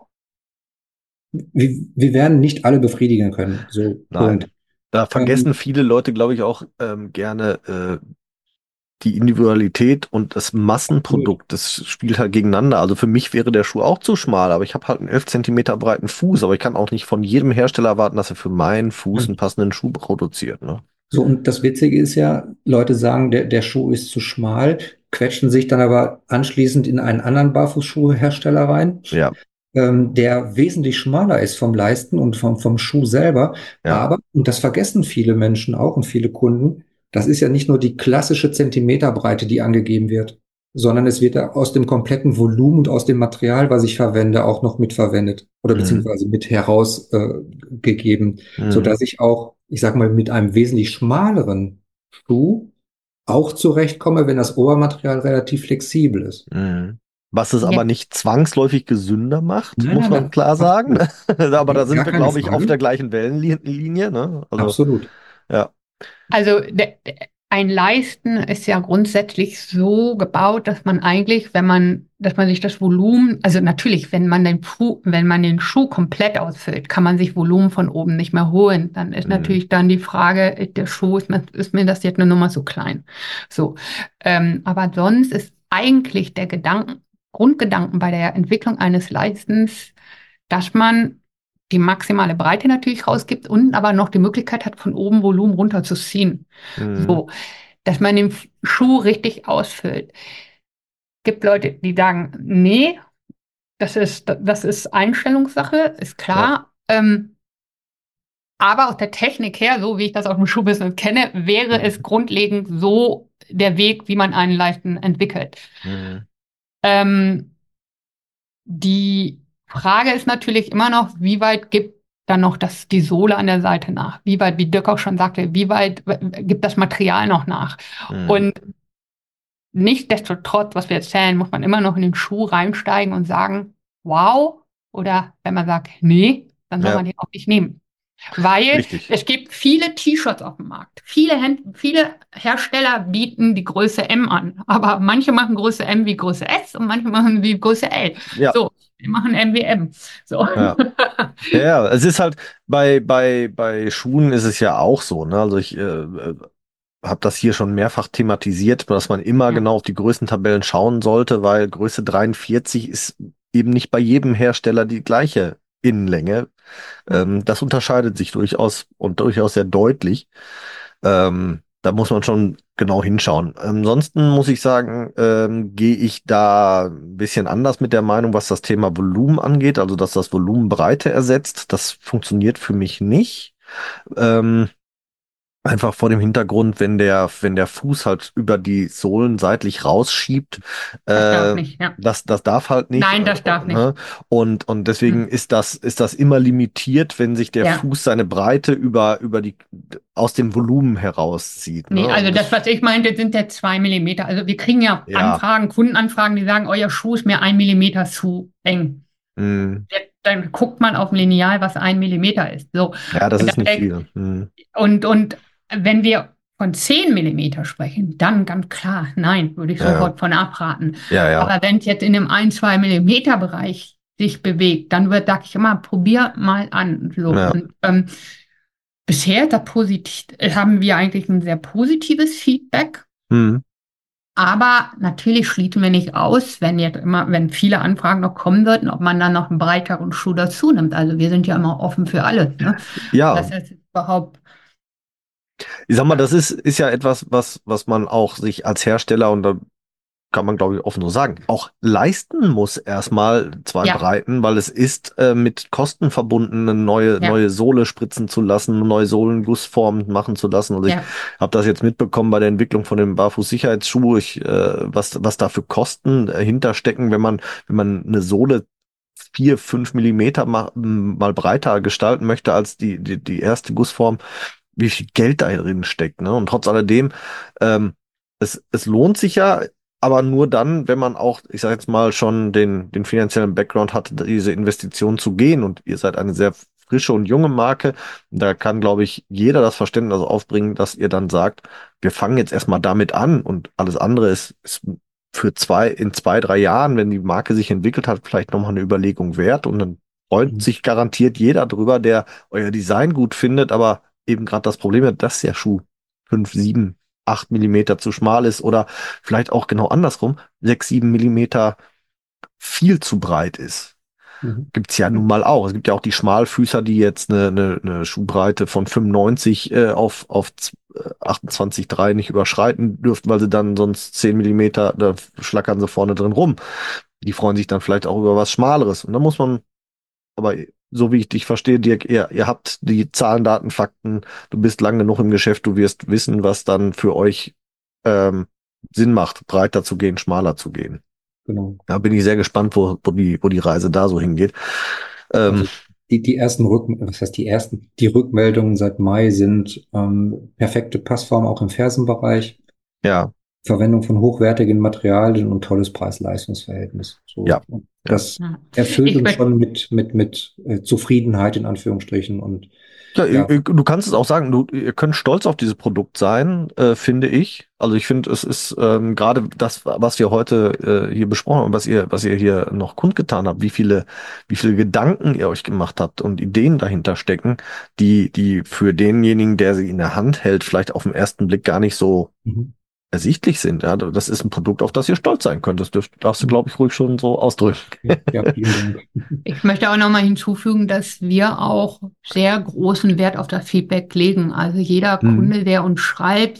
wir werden nicht alle befriedigen können. So, Nein. Punkt. Da vergessen viele Leute, glaube ich, auch gerne die Individualität und das Massenprodukt. Das spielt halt gegeneinander. Also für mich wäre der Schuh auch zu schmal, aber ich habe halt einen 11 Zentimeter breiten Fuß, aber ich kann auch nicht von jedem Hersteller erwarten, dass er für meinen Fuß einen passenden Schuh produziert. Ne? So, und das Witzige ist ja, Leute sagen, der Schuh ist zu schmal, quetschen sich dann aber anschließend in einen anderen Barfußschuhhersteller rein, Ja, der wesentlich schmaler ist vom Leisten und vom Schuh selber. ja. Aber, und das vergessen viele Menschen auch und viele Kunden, das ist ja nicht nur die klassische Zentimeterbreite, die angegeben wird, sondern es wird ja aus dem kompletten Volumen und aus dem Material, was ich verwende, auch noch mitverwendet oder beziehungsweise mit herausgegeben, so dass ich auch, ich sag mal, mit einem wesentlich schmaleren Schuh auch zurechtkomme, wenn das Obermaterial relativ flexibel ist. Mhm. Was es Ja. aber nicht zwangsläufig gesünder macht, Nein, muss nein, man nein. klar sagen. Aber da sind Gar wir, keine glaube ich, auf Frage. der gleichen Wellenlinie, ne? Also, Absolut. ja. Also ein Leisten ist ja grundsätzlich so gebaut, dass man eigentlich, dass man sich das Volumen, also natürlich, wenn man den Schuh komplett ausfüllt, kann man sich Volumen von oben nicht mehr holen. Dann ist natürlich dann die Frage, der Schuh, ist mir das jetzt eine Nummer zu klein? So. Aber sonst ist eigentlich der Grundgedanken bei der Entwicklung eines Leistens, dass man die maximale Breite natürlich rausgibt und aber noch die Möglichkeit hat, von oben Volumen runterzuziehen. Mhm. So, dass man den Schuh richtig ausfüllt. Gibt Leute, die sagen, nee, das ist Einstellungssache, ist klar. Aber aus der Technik her, so wie ich das aus dem Schuhbusiness kenne, wäre es grundlegend so der Weg, wie man einen Leisten entwickelt. Die Frage ist natürlich immer noch, wie weit gibt dann noch die Sohle an der Seite nach? Wie weit, wie Dirk auch schon sagte, wie weit gibt das Material noch nach? Und nichtsdestotrotz, was wir erzählen, muss man immer noch in den Schuh reinsteigen und sagen, wow. Oder wenn man sagt, nee, dann soll man den auch nicht nehmen. Weil Richtig. es gibt viele T-Shirts auf dem Markt. Viele Hersteller bieten die Größe M an. Aber manche machen Größe M wie Größe S und manche machen wie Größe L. Ja. So, wir machen M wie M. So. Ja. Ja, es ist halt, bei Schuhen ist es ja auch so, ne? Also ich habe das hier schon mehrfach thematisiert, dass man immer genau auf die Größentabellen schauen sollte, weil Größe 43 ist eben nicht bei jedem Hersteller die gleiche Innenlänge. Das unterscheidet sich durchaus und durchaus sehr deutlich. Da muss man schon genau hinschauen. Ansonsten muss ich sagen, gehe ich da ein bisschen anders mit der Meinung, was das Thema Volumen angeht, also dass das Volumen Breite ersetzt. Das funktioniert für mich nicht. Einfach vor dem Hintergrund, wenn der Fuß halt über die Sohlen seitlich rausschiebt, Das darf nicht, ja. das darf halt nicht. Nein, das darf nicht. Ne? Und deswegen ist das immer limitiert, wenn sich der Fuß seine Breite aus dem Volumen herauszieht. Ne? Nee, also das, was ich meinte, sind ja 2 Millimeter. Also wir kriegen ja Anfragen, Kundenanfragen, die sagen, euer Schuh ist mir 1 Millimeter zu eng. Dann guckt man auf dem Lineal, was 1 Millimeter ist. So. Ja, das ist nicht viel. Und wenn wir von 10 Millimeter sprechen, dann ganz klar, nein, würde ich sofort von abraten. Ja. Aber wenn es jetzt in dem 1-2 Millimeter Bereich sich bewegt, dann sage ich immer, probier mal an. So. Ja. Und bisher haben wir eigentlich ein sehr positives Feedback. Aber natürlich schließen wir nicht aus, wenn viele Anfragen noch kommen würden, ob man dann noch einen breiteren Schuh dazu nimmt. Also wir sind ja immer offen für alles, ne? Ja, Das heißt überhaupt, ich sag mal, das ist ja etwas, was man auch sich als Hersteller, und da kann man, glaube ich, offen so sagen, auch leisten muss, erstmal zwei ja, Breiten, weil es ist mit Kosten verbunden, eine ja, neue Sohle spritzen zu lassen, eine neue Sohlengussform machen zu lassen. Also ich ja, habe das jetzt mitbekommen bei der Entwicklung von dem Barfuß-Sicherheitsschuh, was da für Kosten hinterstecken, wenn man eine Sohle 4, 5 Millimeter mal breiter gestalten möchte als die erste Gussform, wie viel Geld da drin steckt, ne? Und trotz alledem, ähm, es lohnt sich ja, aber nur dann, wenn man auch, ich sage jetzt mal, schon den finanziellen Background hat, diese Investition zu gehen. Und ihr seid eine sehr frische und junge Marke. Da kann, glaube ich, jeder das Verständnis aufbringen, dass ihr dann sagt, wir fangen jetzt erstmal damit an und alles andere ist in 2, 3 Jahren, wenn die Marke sich entwickelt hat, vielleicht nochmal eine Überlegung wert. Und dann freut sich garantiert jeder drüber, der euer Design gut findet, aber eben gerade das Problem hat, dass der Schuh 5, 7, 8 Millimeter zu schmal ist oder vielleicht auch genau andersrum, 6, 7 Millimeter viel zu breit ist. Mhm. Gibt's ja nun mal auch. Es gibt ja auch die Schmalfüßer, die jetzt eine Schuhbreite von 95 auf 28,3 nicht überschreiten dürften, weil sie dann sonst 10 Millimeter, da schlackern sie vorne drin rum. Die freuen sich dann vielleicht auch über was Schmaleres. Und da muss man, aber so wie ich dich verstehe, Dirk, ihr habt die Zahlen, Daten, Fakten, du bist lang genug im Geschäft, du wirst wissen, was dann für euch ähm, Sinn macht, breiter zu gehen, schmaler zu gehen. Genau. Da bin ich sehr gespannt, wo die Reise da so hingeht. Also Ähm, die ersten was heißt die ersten? Die Rückmeldungen seit Mai sind perfekte Passform auch im Fersenbereich, ja, Verwendung von hochwertigen Materialien und tolles Preis-Leistungs-Verhältnis. So, ja, und ja. das ja. erfüllt Ich uns möchte, schon mit Zufriedenheit in Anführungsstrichen. Und Ja, ja, du kannst es auch sagen, ihr könnt stolz auf dieses Produkt sein, finde ich. Also ich finde, es ist gerade das, was wir heute hier besprochen haben, was ihr hier noch kundgetan habt, wie viele Gedanken ihr euch gemacht habt und Ideen dahinter stecken, die für denjenigen, der sie in der Hand hält, vielleicht auf den ersten Blick gar nicht so mhm. ersichtlich sind. Ja, das ist ein Produkt, auf das ihr stolz sein könnt. Darfst du, glaube ich, ruhig schon so ausdrücken. Ja, vielen Dank. ich möchte auch nochmal hinzufügen, dass wir auch sehr großen Wert auf das Feedback legen. Also jeder Mhm. Kunde, der uns schreibt,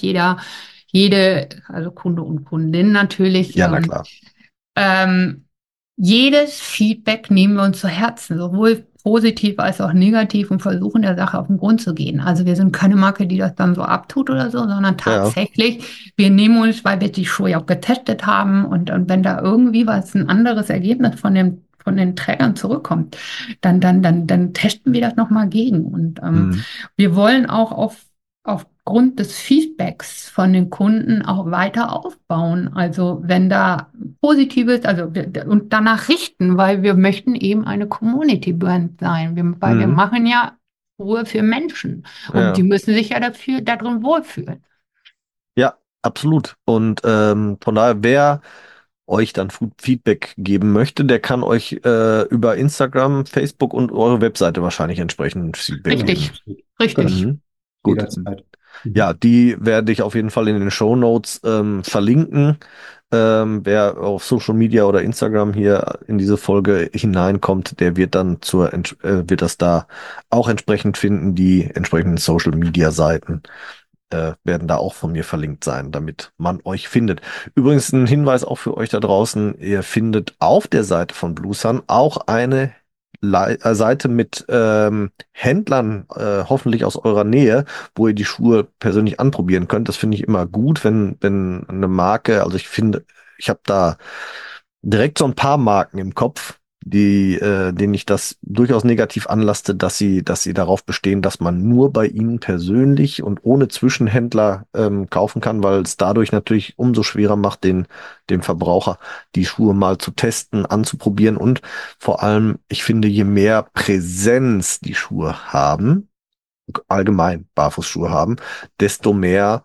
also Kunde und Kundin natürlich, Ja, na klar. Ähm, jedes Feedback nehmen wir uns zu Herzen, sowohl positiv als auch negativ und versuchen der Sache auf den Grund zu gehen. Also wir sind keine Marke, die das dann so abtut oder so, sondern Ja. tatsächlich, wir nehmen uns, weil wir die Schuhe ja auch getestet haben und wenn da irgendwie ein anderes Ergebnis von den Trägern zurückkommt, dann testen wir das nochmal gegen. Und Mhm. wir wollen auch aufgrund des Feedbacks von den Kunden auch weiter aufbauen. Also wenn da Positives, und danach richten, weil wir möchten eben eine Community-Brand sein, weil wir Mhm. machen ja Schuhe für Menschen und die Ja. müssen sich ja darin wohlfühlen. Ja, absolut. Und von daher, wer euch dann Feedback geben möchte, der kann euch über Instagram, Facebook und eure Webseite wahrscheinlich entsprechend Feedback Genau, geben. Richtig, richtig. genau, Mhm. Gut. jederzeit. Ja, Mhm. die werde ich auf jeden Fall in den Shownotes verlinken. Wer auf Social Media oder Instagram hier in diese Folge hineinkommt, der wird dann wird das da auch entsprechend finden, die entsprechenden Social Media Seiten werden da auch von mir verlinkt sein, damit man euch findet. Übrigens ein Hinweis auch für euch da draußen, ihr findet auf der Seite von Blue Sun auch eine Seite mit Händlern, hoffentlich aus eurer Nähe, wo ihr die Schuhe persönlich anprobieren könnt. Das finde ich immer gut, wenn eine Marke, also ich finde, ich habe da direkt so ein paar Marken im Kopf, denen ich das durchaus negativ anlaste, dass sie darauf bestehen, dass man nur bei ihnen persönlich und ohne Zwischenhändler kaufen kann, weil es dadurch natürlich umso schwerer macht, dem Verbraucher die Schuhe mal zu testen, anzuprobieren und vor allem, ich finde, je mehr Präsenz die Schuhe haben, allgemein Barfußschuhe haben, desto mehr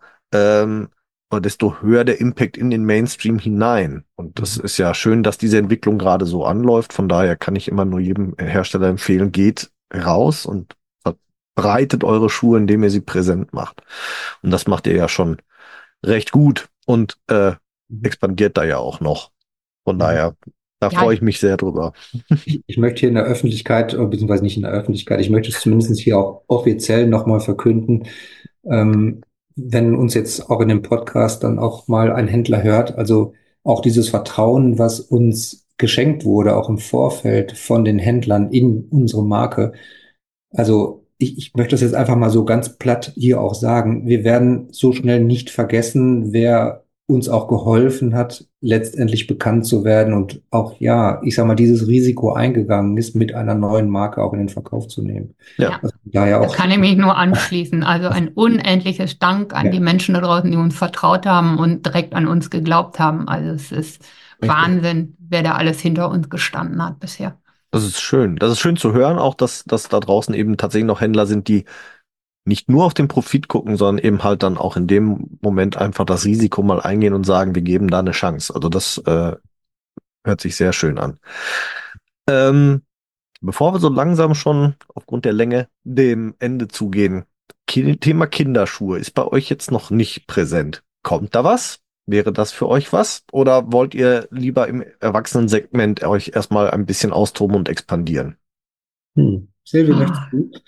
oder desto höher der Impact in den Mainstream hinein. Und das Mhm. ist ja schön, dass diese Entwicklung gerade so anläuft. Von daher kann ich immer nur jedem Hersteller empfehlen, geht raus und verbreitet eure Schuhe, indem ihr sie präsent macht. Und das macht ihr ja schon recht gut. Und expandiert da ja auch noch. Von Mhm. daher, da Ja, freue ich mich sehr drüber. Ich möchte hier in der Öffentlichkeit, beziehungsweise nicht in der Öffentlichkeit, ich möchte es zumindest hier auch offiziell nochmal verkünden, ähm, wenn uns jetzt auch in dem Podcast dann auch mal ein Händler hört, also auch dieses Vertrauen, was uns geschenkt wurde, auch im Vorfeld von den Händlern in unsere Marke. Also ich möchte das jetzt einfach mal so ganz platt hier auch sagen. Wir werden so schnell nicht vergessen, wer uns auch geholfen hat, letztendlich bekannt zu werden und auch, ja, ich sag mal, dieses Risiko eingegangen ist, mit einer neuen Marke auch in den Verkauf zu nehmen. Ja, ja. Also daher Da auch, kann ich mich nur anschließen. Also ein unendliches Dank an die ja, Menschen da draußen, die uns vertraut haben und direkt an uns geglaubt haben. Also es ist richtig. Wahnsinn, wer da alles hinter uns gestanden hat bisher. Das ist schön. Das ist schön zu hören, auch dass da draußen eben tatsächlich noch Händler sind, die nicht nur auf den Profit gucken, sondern eben halt dann auch in dem Moment einfach das Risiko mal eingehen und sagen, wir geben da eine Chance. Also das hört sich sehr schön an. Ähm, Bevor wir so langsam schon aufgrund der Länge dem Ende zugehen, Thema Kinderschuhe ist bei euch jetzt noch nicht präsent. Kommt da was? Wäre das für euch was? Oder wollt ihr lieber im Erwachsenensegment euch erstmal ein bisschen austoben und expandieren? Silvia, möchtest Ah. du?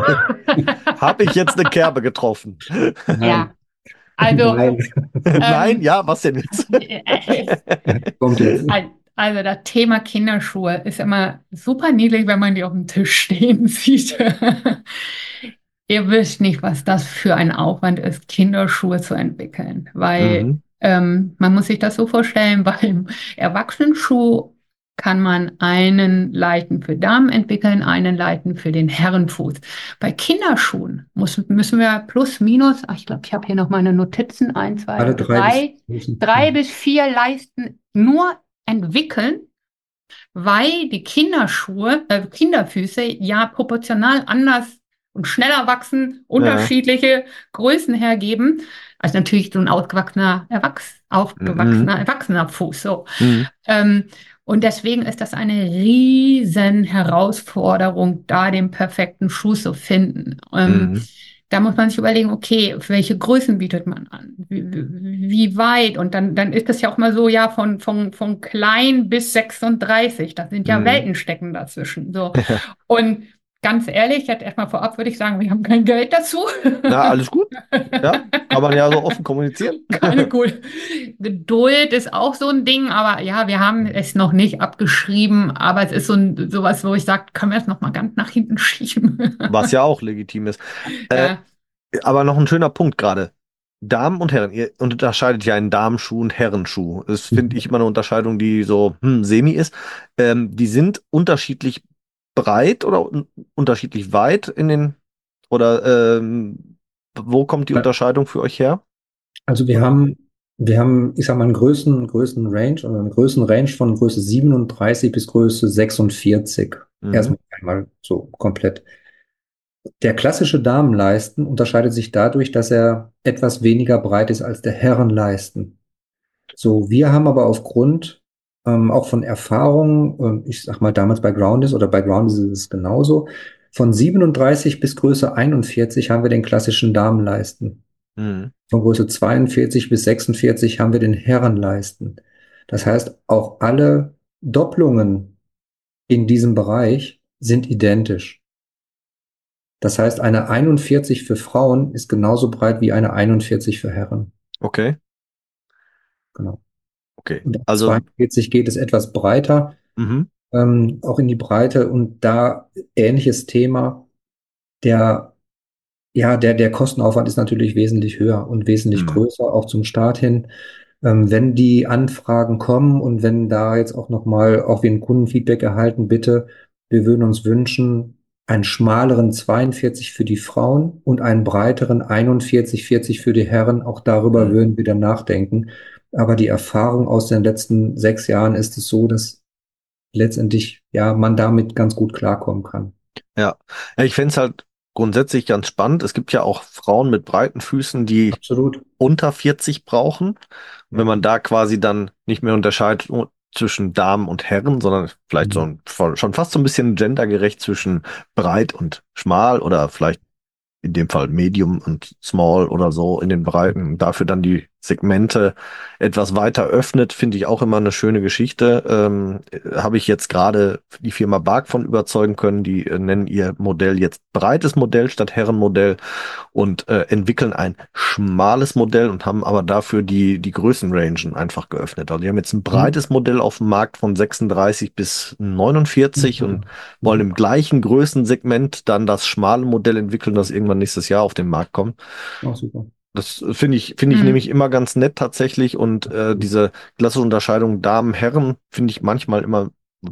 Habe ich jetzt eine Kerbe getroffen? Nein, Ja, also nein, Nein, ähm, ja, was denn jetzt? kommt jetzt. also das Thema Kinderschuhe ist immer super niedlich, wenn man die auf dem Tisch stehen sieht. Ihr wisst nicht, was das für ein Aufwand ist, Kinderschuhe zu entwickeln, weil Mhm. man muss sich das so vorstellen, beim Erwachsenenschuh kann man einen leichten für Damen entwickeln, einen leichten für den Herrenfuß. Bei Kinderschuhen müssen wir plus minus, ach, ich glaube, ich habe hier noch meine Notizen, ein, zwei, Alle drei bis vier Leisten nur entwickeln, weil die Kinderschuhe, Kinderfüße ja proportional anders und schneller wachsen, Ja. unterschiedliche Größen hergeben, als natürlich so ein Mhm. aufgewachsener, erwachsener Fuß. So. Mhm. Ähm, und deswegen ist das eine riesen Herausforderung, da den perfekten Schuh zu finden. Mhm. Da muss man sich überlegen, okay, welche Größen bietet man an? Wie weit? Und dann ist das ja auch mal so, ja, von klein bis 36. Das sind ja Mhm. Welten stecken dazwischen. So. Und ganz ehrlich, jetzt erstmal vorab würde ich sagen, wir haben kein Geld dazu. Na, alles gut. Ja, kann man ja so offen kommunizieren. Keine cool. Geduld ist auch so ein Ding, aber ja, wir haben es noch nicht abgeschrieben, aber es ist sowas, wo ich sage, können wir es noch mal ganz nach hinten schieben. Was ja auch legitim ist. Äh, Ja. aber noch ein schöner Punkt gerade. Damen und Herren, ihr unterscheidet ja einen Damenschuh und Herrenschuh. Das finde ich immer eine Unterscheidung, die so semi ist. Die sind unterschiedlich breit oder unterschiedlich weit in den, oder wo kommt die Unterscheidung für euch her? Also wir haben, ich sag mal, einen Größen-Range oder eine Größenrange von Größe 37 bis Größe 46. Mhm. Erstmal einmal so komplett. Der klassische Damenleisten unterscheidet sich dadurch, dass er etwas weniger breit ist als der Herrenleisten. So, wir haben aber aufgrund auch von Erfahrung, ich sag mal damals bei Groundis oder bei Groundis ist es genauso, von 37 bis Größe 41 haben wir den klassischen Damenleisten. Mhm. Von Größe 42 bis 46 haben wir den Herrenleisten. Das heißt, auch alle Doppelungen in diesem Bereich sind identisch. Das heißt, eine 41 für Frauen ist genauso breit wie eine 41 für Herren. Okay, Genau. okay. Und ab Also, 42 geht es etwas breiter, mhm. auch in die Breite und da ähnliches Thema. Der, der Kostenaufwand ist natürlich wesentlich höher und wesentlich Mhm. größer, auch zum Start hin. Wenn die Anfragen kommen und wenn da jetzt auch nochmal, auch wir ein Kundenfeedback erhalten, bitte, wir würden uns wünschen, einen schmaleren 42 für die Frauen und einen breiteren 41, 40 für die Herren. Auch darüber Mhm. würden wir dann nachdenken. Aber die Erfahrung aus den letzten 6 Jahren ist es so, dass letztendlich, ja, man damit ganz gut klarkommen kann. Ja, ja, ich fänd's halt grundsätzlich ganz spannend. Es gibt ja auch Frauen mit breiten Füßen, die Absolut. unter 40 brauchen. Und wenn Ja. man da quasi dann nicht mehr unterscheidet zwischen Damen und Herren, sondern vielleicht so Mhm. schon fast so ein bisschen gendergerecht zwischen breit und schmal oder vielleicht in dem Fall Medium und Small oder so in den Breiten, dafür dann die Segmente etwas weiter öffnet, finde ich auch immer eine schöne Geschichte. Habe ich jetzt gerade die Firma Bark von überzeugen können, die nennen ihr Modell jetzt breites Modell statt Herrenmodell und entwickeln ein schmales Modell und haben aber dafür die Größenrangen einfach geöffnet. Also die haben jetzt ein breites Modell auf dem Markt von 36 bis 49 und wollen im gleichen Größensegment dann das schmale Modell entwickeln, das irgendwann nächstes Jahr auf den Markt kommt. Oh, super. Das finde ich nämlich immer ganz nett tatsächlich und diese klassische Unterscheidung Damen-Herren finde ich manchmal immer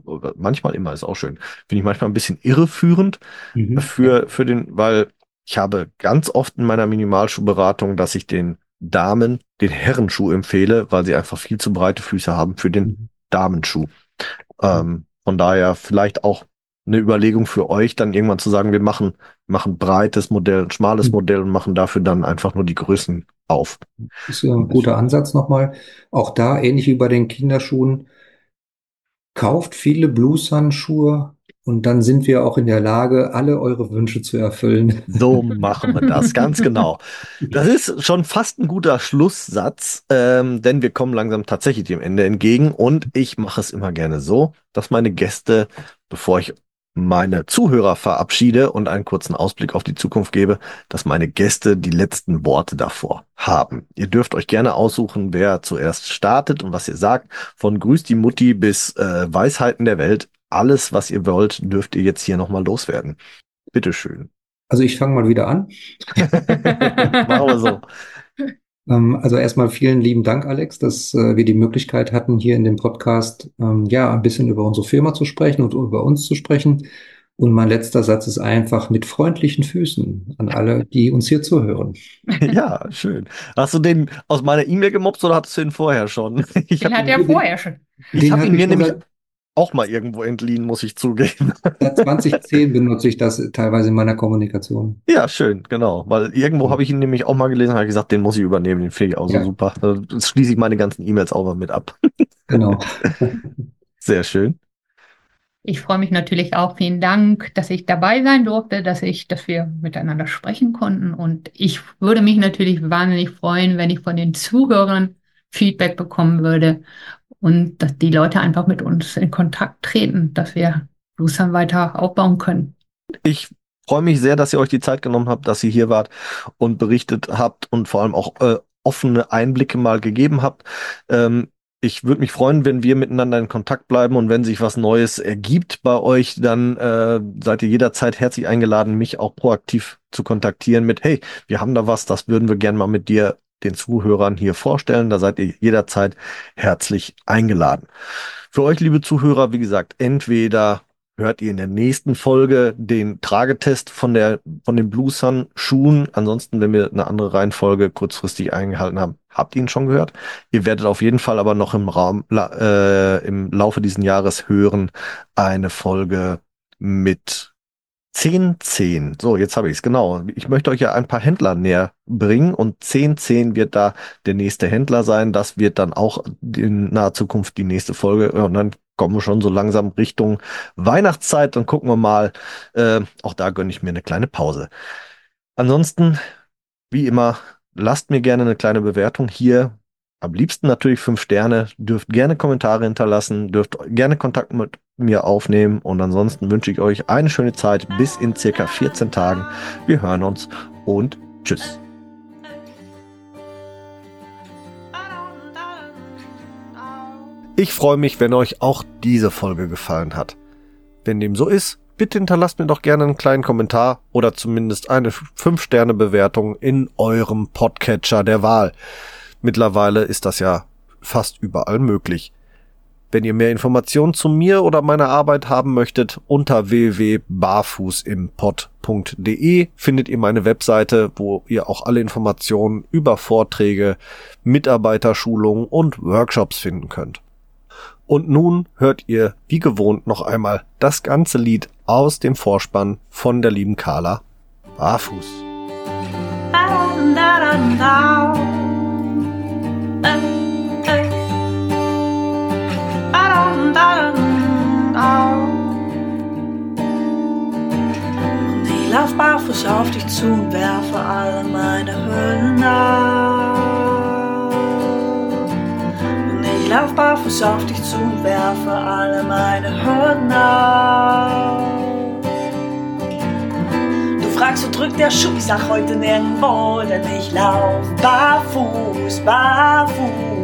ist auch schön, finde ich manchmal ein bisschen irreführend für den, weil ich habe ganz oft in meiner Minimalschuhberatung, dass ich den Damen den Herrenschuh empfehle, weil sie einfach viel zu breite Füße haben für den Damenschuh. Von daher vielleicht auch eine Überlegung für euch, dann irgendwann zu sagen, wir machen breites Modell, schmales Modell und machen dafür dann einfach nur die Größen auf. Das ist ein guter Ansatz nochmal. Auch da, ähnlich wie bei den Kinderschuhen, kauft viele Blues-Handschuhe und dann sind wir auch in der Lage, alle eure Wünsche zu erfüllen. So machen wir das, ganz genau. Das ist schon fast ein guter Schlusssatz, denn wir kommen langsam tatsächlich dem Ende entgegen und ich mache es immer gerne so, dass meine Gäste, bevor ich meine Zuhörer verabschiede und einen kurzen Ausblick auf die Zukunft gebe, dass meine Gäste die letzten Worte davor haben. Ihr dürft euch gerne aussuchen, wer zuerst startet und was ihr sagt. Von Grüß die Mutti bis Weisheiten der Welt. Alles, was ihr wollt, dürft ihr jetzt hier nochmal loswerden. Bitteschön. Also ich fange mal wieder an. Machen wir so. Also erstmal vielen lieben Dank, Alex, dass wir die Möglichkeit hatten, hier in dem Podcast ein bisschen über unsere Firma zu sprechen und über uns zu sprechen. Und mein letzter Satz ist einfach mit freundlichen Füßen an alle, die uns hier zuhören. Ja, schön. Hast du den aus meiner E-Mail gemobst oder hattest du ihn vorher schon? Den hat er vorher schon. Ich habe ihn mir nämlich auch mal irgendwo entliehen, muss ich zugeben. Seit 2010 benutze ich das teilweise in meiner Kommunikation. Ja, schön, genau. Weil irgendwo habe ich ihn nämlich auch mal gelesen und habe gesagt, den muss ich übernehmen, den finde ich auch so super. Das schließe ich meine ganzen E-Mails auch mal mit ab. Genau. Sehr schön. Ich freue mich natürlich auch. Vielen Dank, dass ich dabei sein durfte, dass wir miteinander sprechen konnten. Und ich würde mich natürlich wahnsinnig freuen, wenn ich von den Zuhörern Feedback bekommen würde und dass die Leute einfach mit uns in Kontakt treten, dass wir Blueshand weiter aufbauen können. Ich freue mich sehr, dass ihr euch die Zeit genommen habt, dass ihr hier wart und berichtet habt und vor allem auch offene Einblicke mal gegeben habt. Ich würde mich freuen, wenn wir miteinander in Kontakt bleiben und wenn sich was Neues ergibt bei euch, dann seid ihr jederzeit herzlich eingeladen, mich auch proaktiv zu kontaktieren mit, hey, wir haben da was, das würden wir gerne mal mit dir, den Zuhörern hier vorstellen. Da seid ihr jederzeit herzlich eingeladen. Für euch, liebe Zuhörer, wie gesagt, entweder hört ihr in der nächsten Folge den Tragetest von den Blueshand Schuhen. Ansonsten, wenn wir eine andere Reihenfolge kurzfristig eingehalten haben, habt ihr ihn schon gehört. Ihr werdet auf jeden Fall aber noch im Laufe dieses Jahres hören eine Folge mit 1010. So, jetzt habe ich es, genau. Ich möchte euch ja ein paar Händler näher bringen und 1010 wird da der nächste Händler sein. Das wird dann auch in naher Zukunft die nächste Folge. Und dann kommen wir schon so langsam Richtung Weihnachtszeit und gucken wir mal. Auch da gönne ich mir eine kleine Pause. Ansonsten, wie immer, lasst mir gerne eine kleine Bewertung hier. Am liebsten natürlich 5 Sterne. Dürft gerne Kommentare hinterlassen, dürft gerne Kontakt mit mir aufnehmen und ansonsten wünsche ich euch eine schöne Zeit bis in circa 14 Tagen. Wir hören uns und tschüss. Ich freue mich, wenn euch auch diese Folge gefallen hat. Wenn dem so ist, bitte hinterlasst mir doch gerne einen kleinen Kommentar oder zumindest eine 5-Sterne-Bewertung in eurem Podcatcher der Wahl. Mittlerweile ist das ja fast überall möglich. Wenn ihr mehr Informationen zu mir oder meiner Arbeit haben möchtet, unter www.barfußimpod.de findet ihr meine Webseite, wo ihr auch alle Informationen über Vorträge, Mitarbeiterschulungen und Workshops finden könnt. Und nun hört ihr wie gewohnt noch einmal das ganze Lied aus dem Vorspann von der lieben Carla Barfuß. Die lauf barfuß auf dich zu und barfuß auf dich zu und werfe alle meine Hürden auf. Du fragst, wo drückt der Schuh? Ich sag heute nirgendwo, denn ich lauf barfuß, barfuß.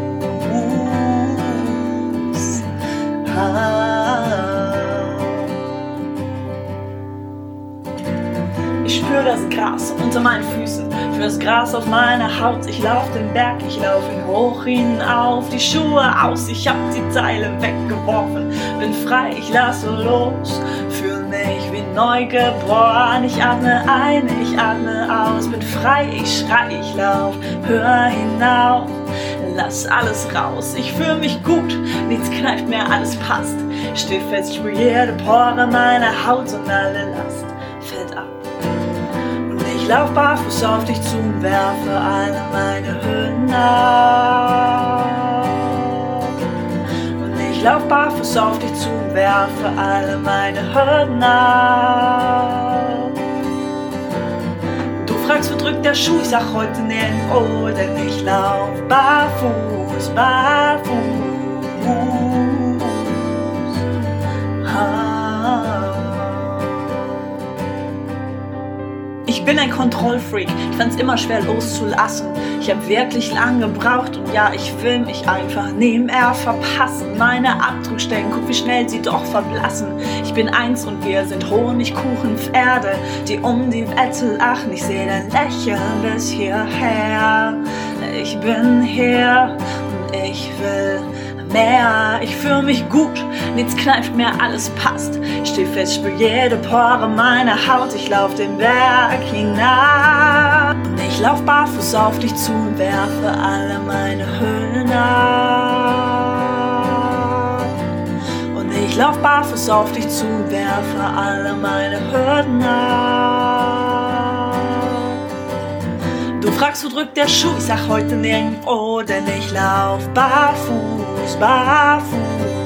Ich spür das Gras unter meinen Füßen, für das Gras auf meiner Haut. Ich lauf den Berg, ich lauf ihn hoch hinauf, die Schuhe aus, ich hab die Teile weggeworfen. Bin frei, ich lasse los, fühl mich wie neugeboren. Ich atme ein, ich atme aus, bin frei, ich schrei, ich lauf, hör hinauf. Lass alles raus, ich fühl mich gut, nichts kneift mehr, alles passt. Steh fest, ich spür jede Pore meiner Haut und alle Last fällt ab. Und ich lauf barfuß auf dich zu und werfe alle meine Hürden auf. Und ich lauf barfuß auf dich zu und werfe alle meine Hürden auf. Du fragst, wo drückt der Schuh? Ich sag heute nirgendwo, denn ich lauf barfuß, barfuß. Ich bin ein Kontrollfreak, ich fand's immer schwer loszulassen. Ich hab wirklich lang gebraucht und ja, ich will mich einfach nie mehr verpassen. Meine Abdruckstellen, guck wie schnell sie doch verblassen. Ich bin eins und wir sind Honigkuchenpferde, die um die Wette lachen. Ich seh dein Lächeln bis hierher. Ich bin hier und ich will mehr. Ich fühl mich gut, nichts kneift mehr, alles passt. Ich steh fest, spür jede Pore meiner Haut. Ich lauf den Berg hinab. Und ich lauf barfuß auf dich zu und werfe alle meine Hüllen ab. Und ich lauf barfuß auf dich zu und werfe alle meine Hürden ab. Du fragst, wo drückt der Schuh? Ich sag heute nirgendwo, denn ich lauf barfuß, barfuß.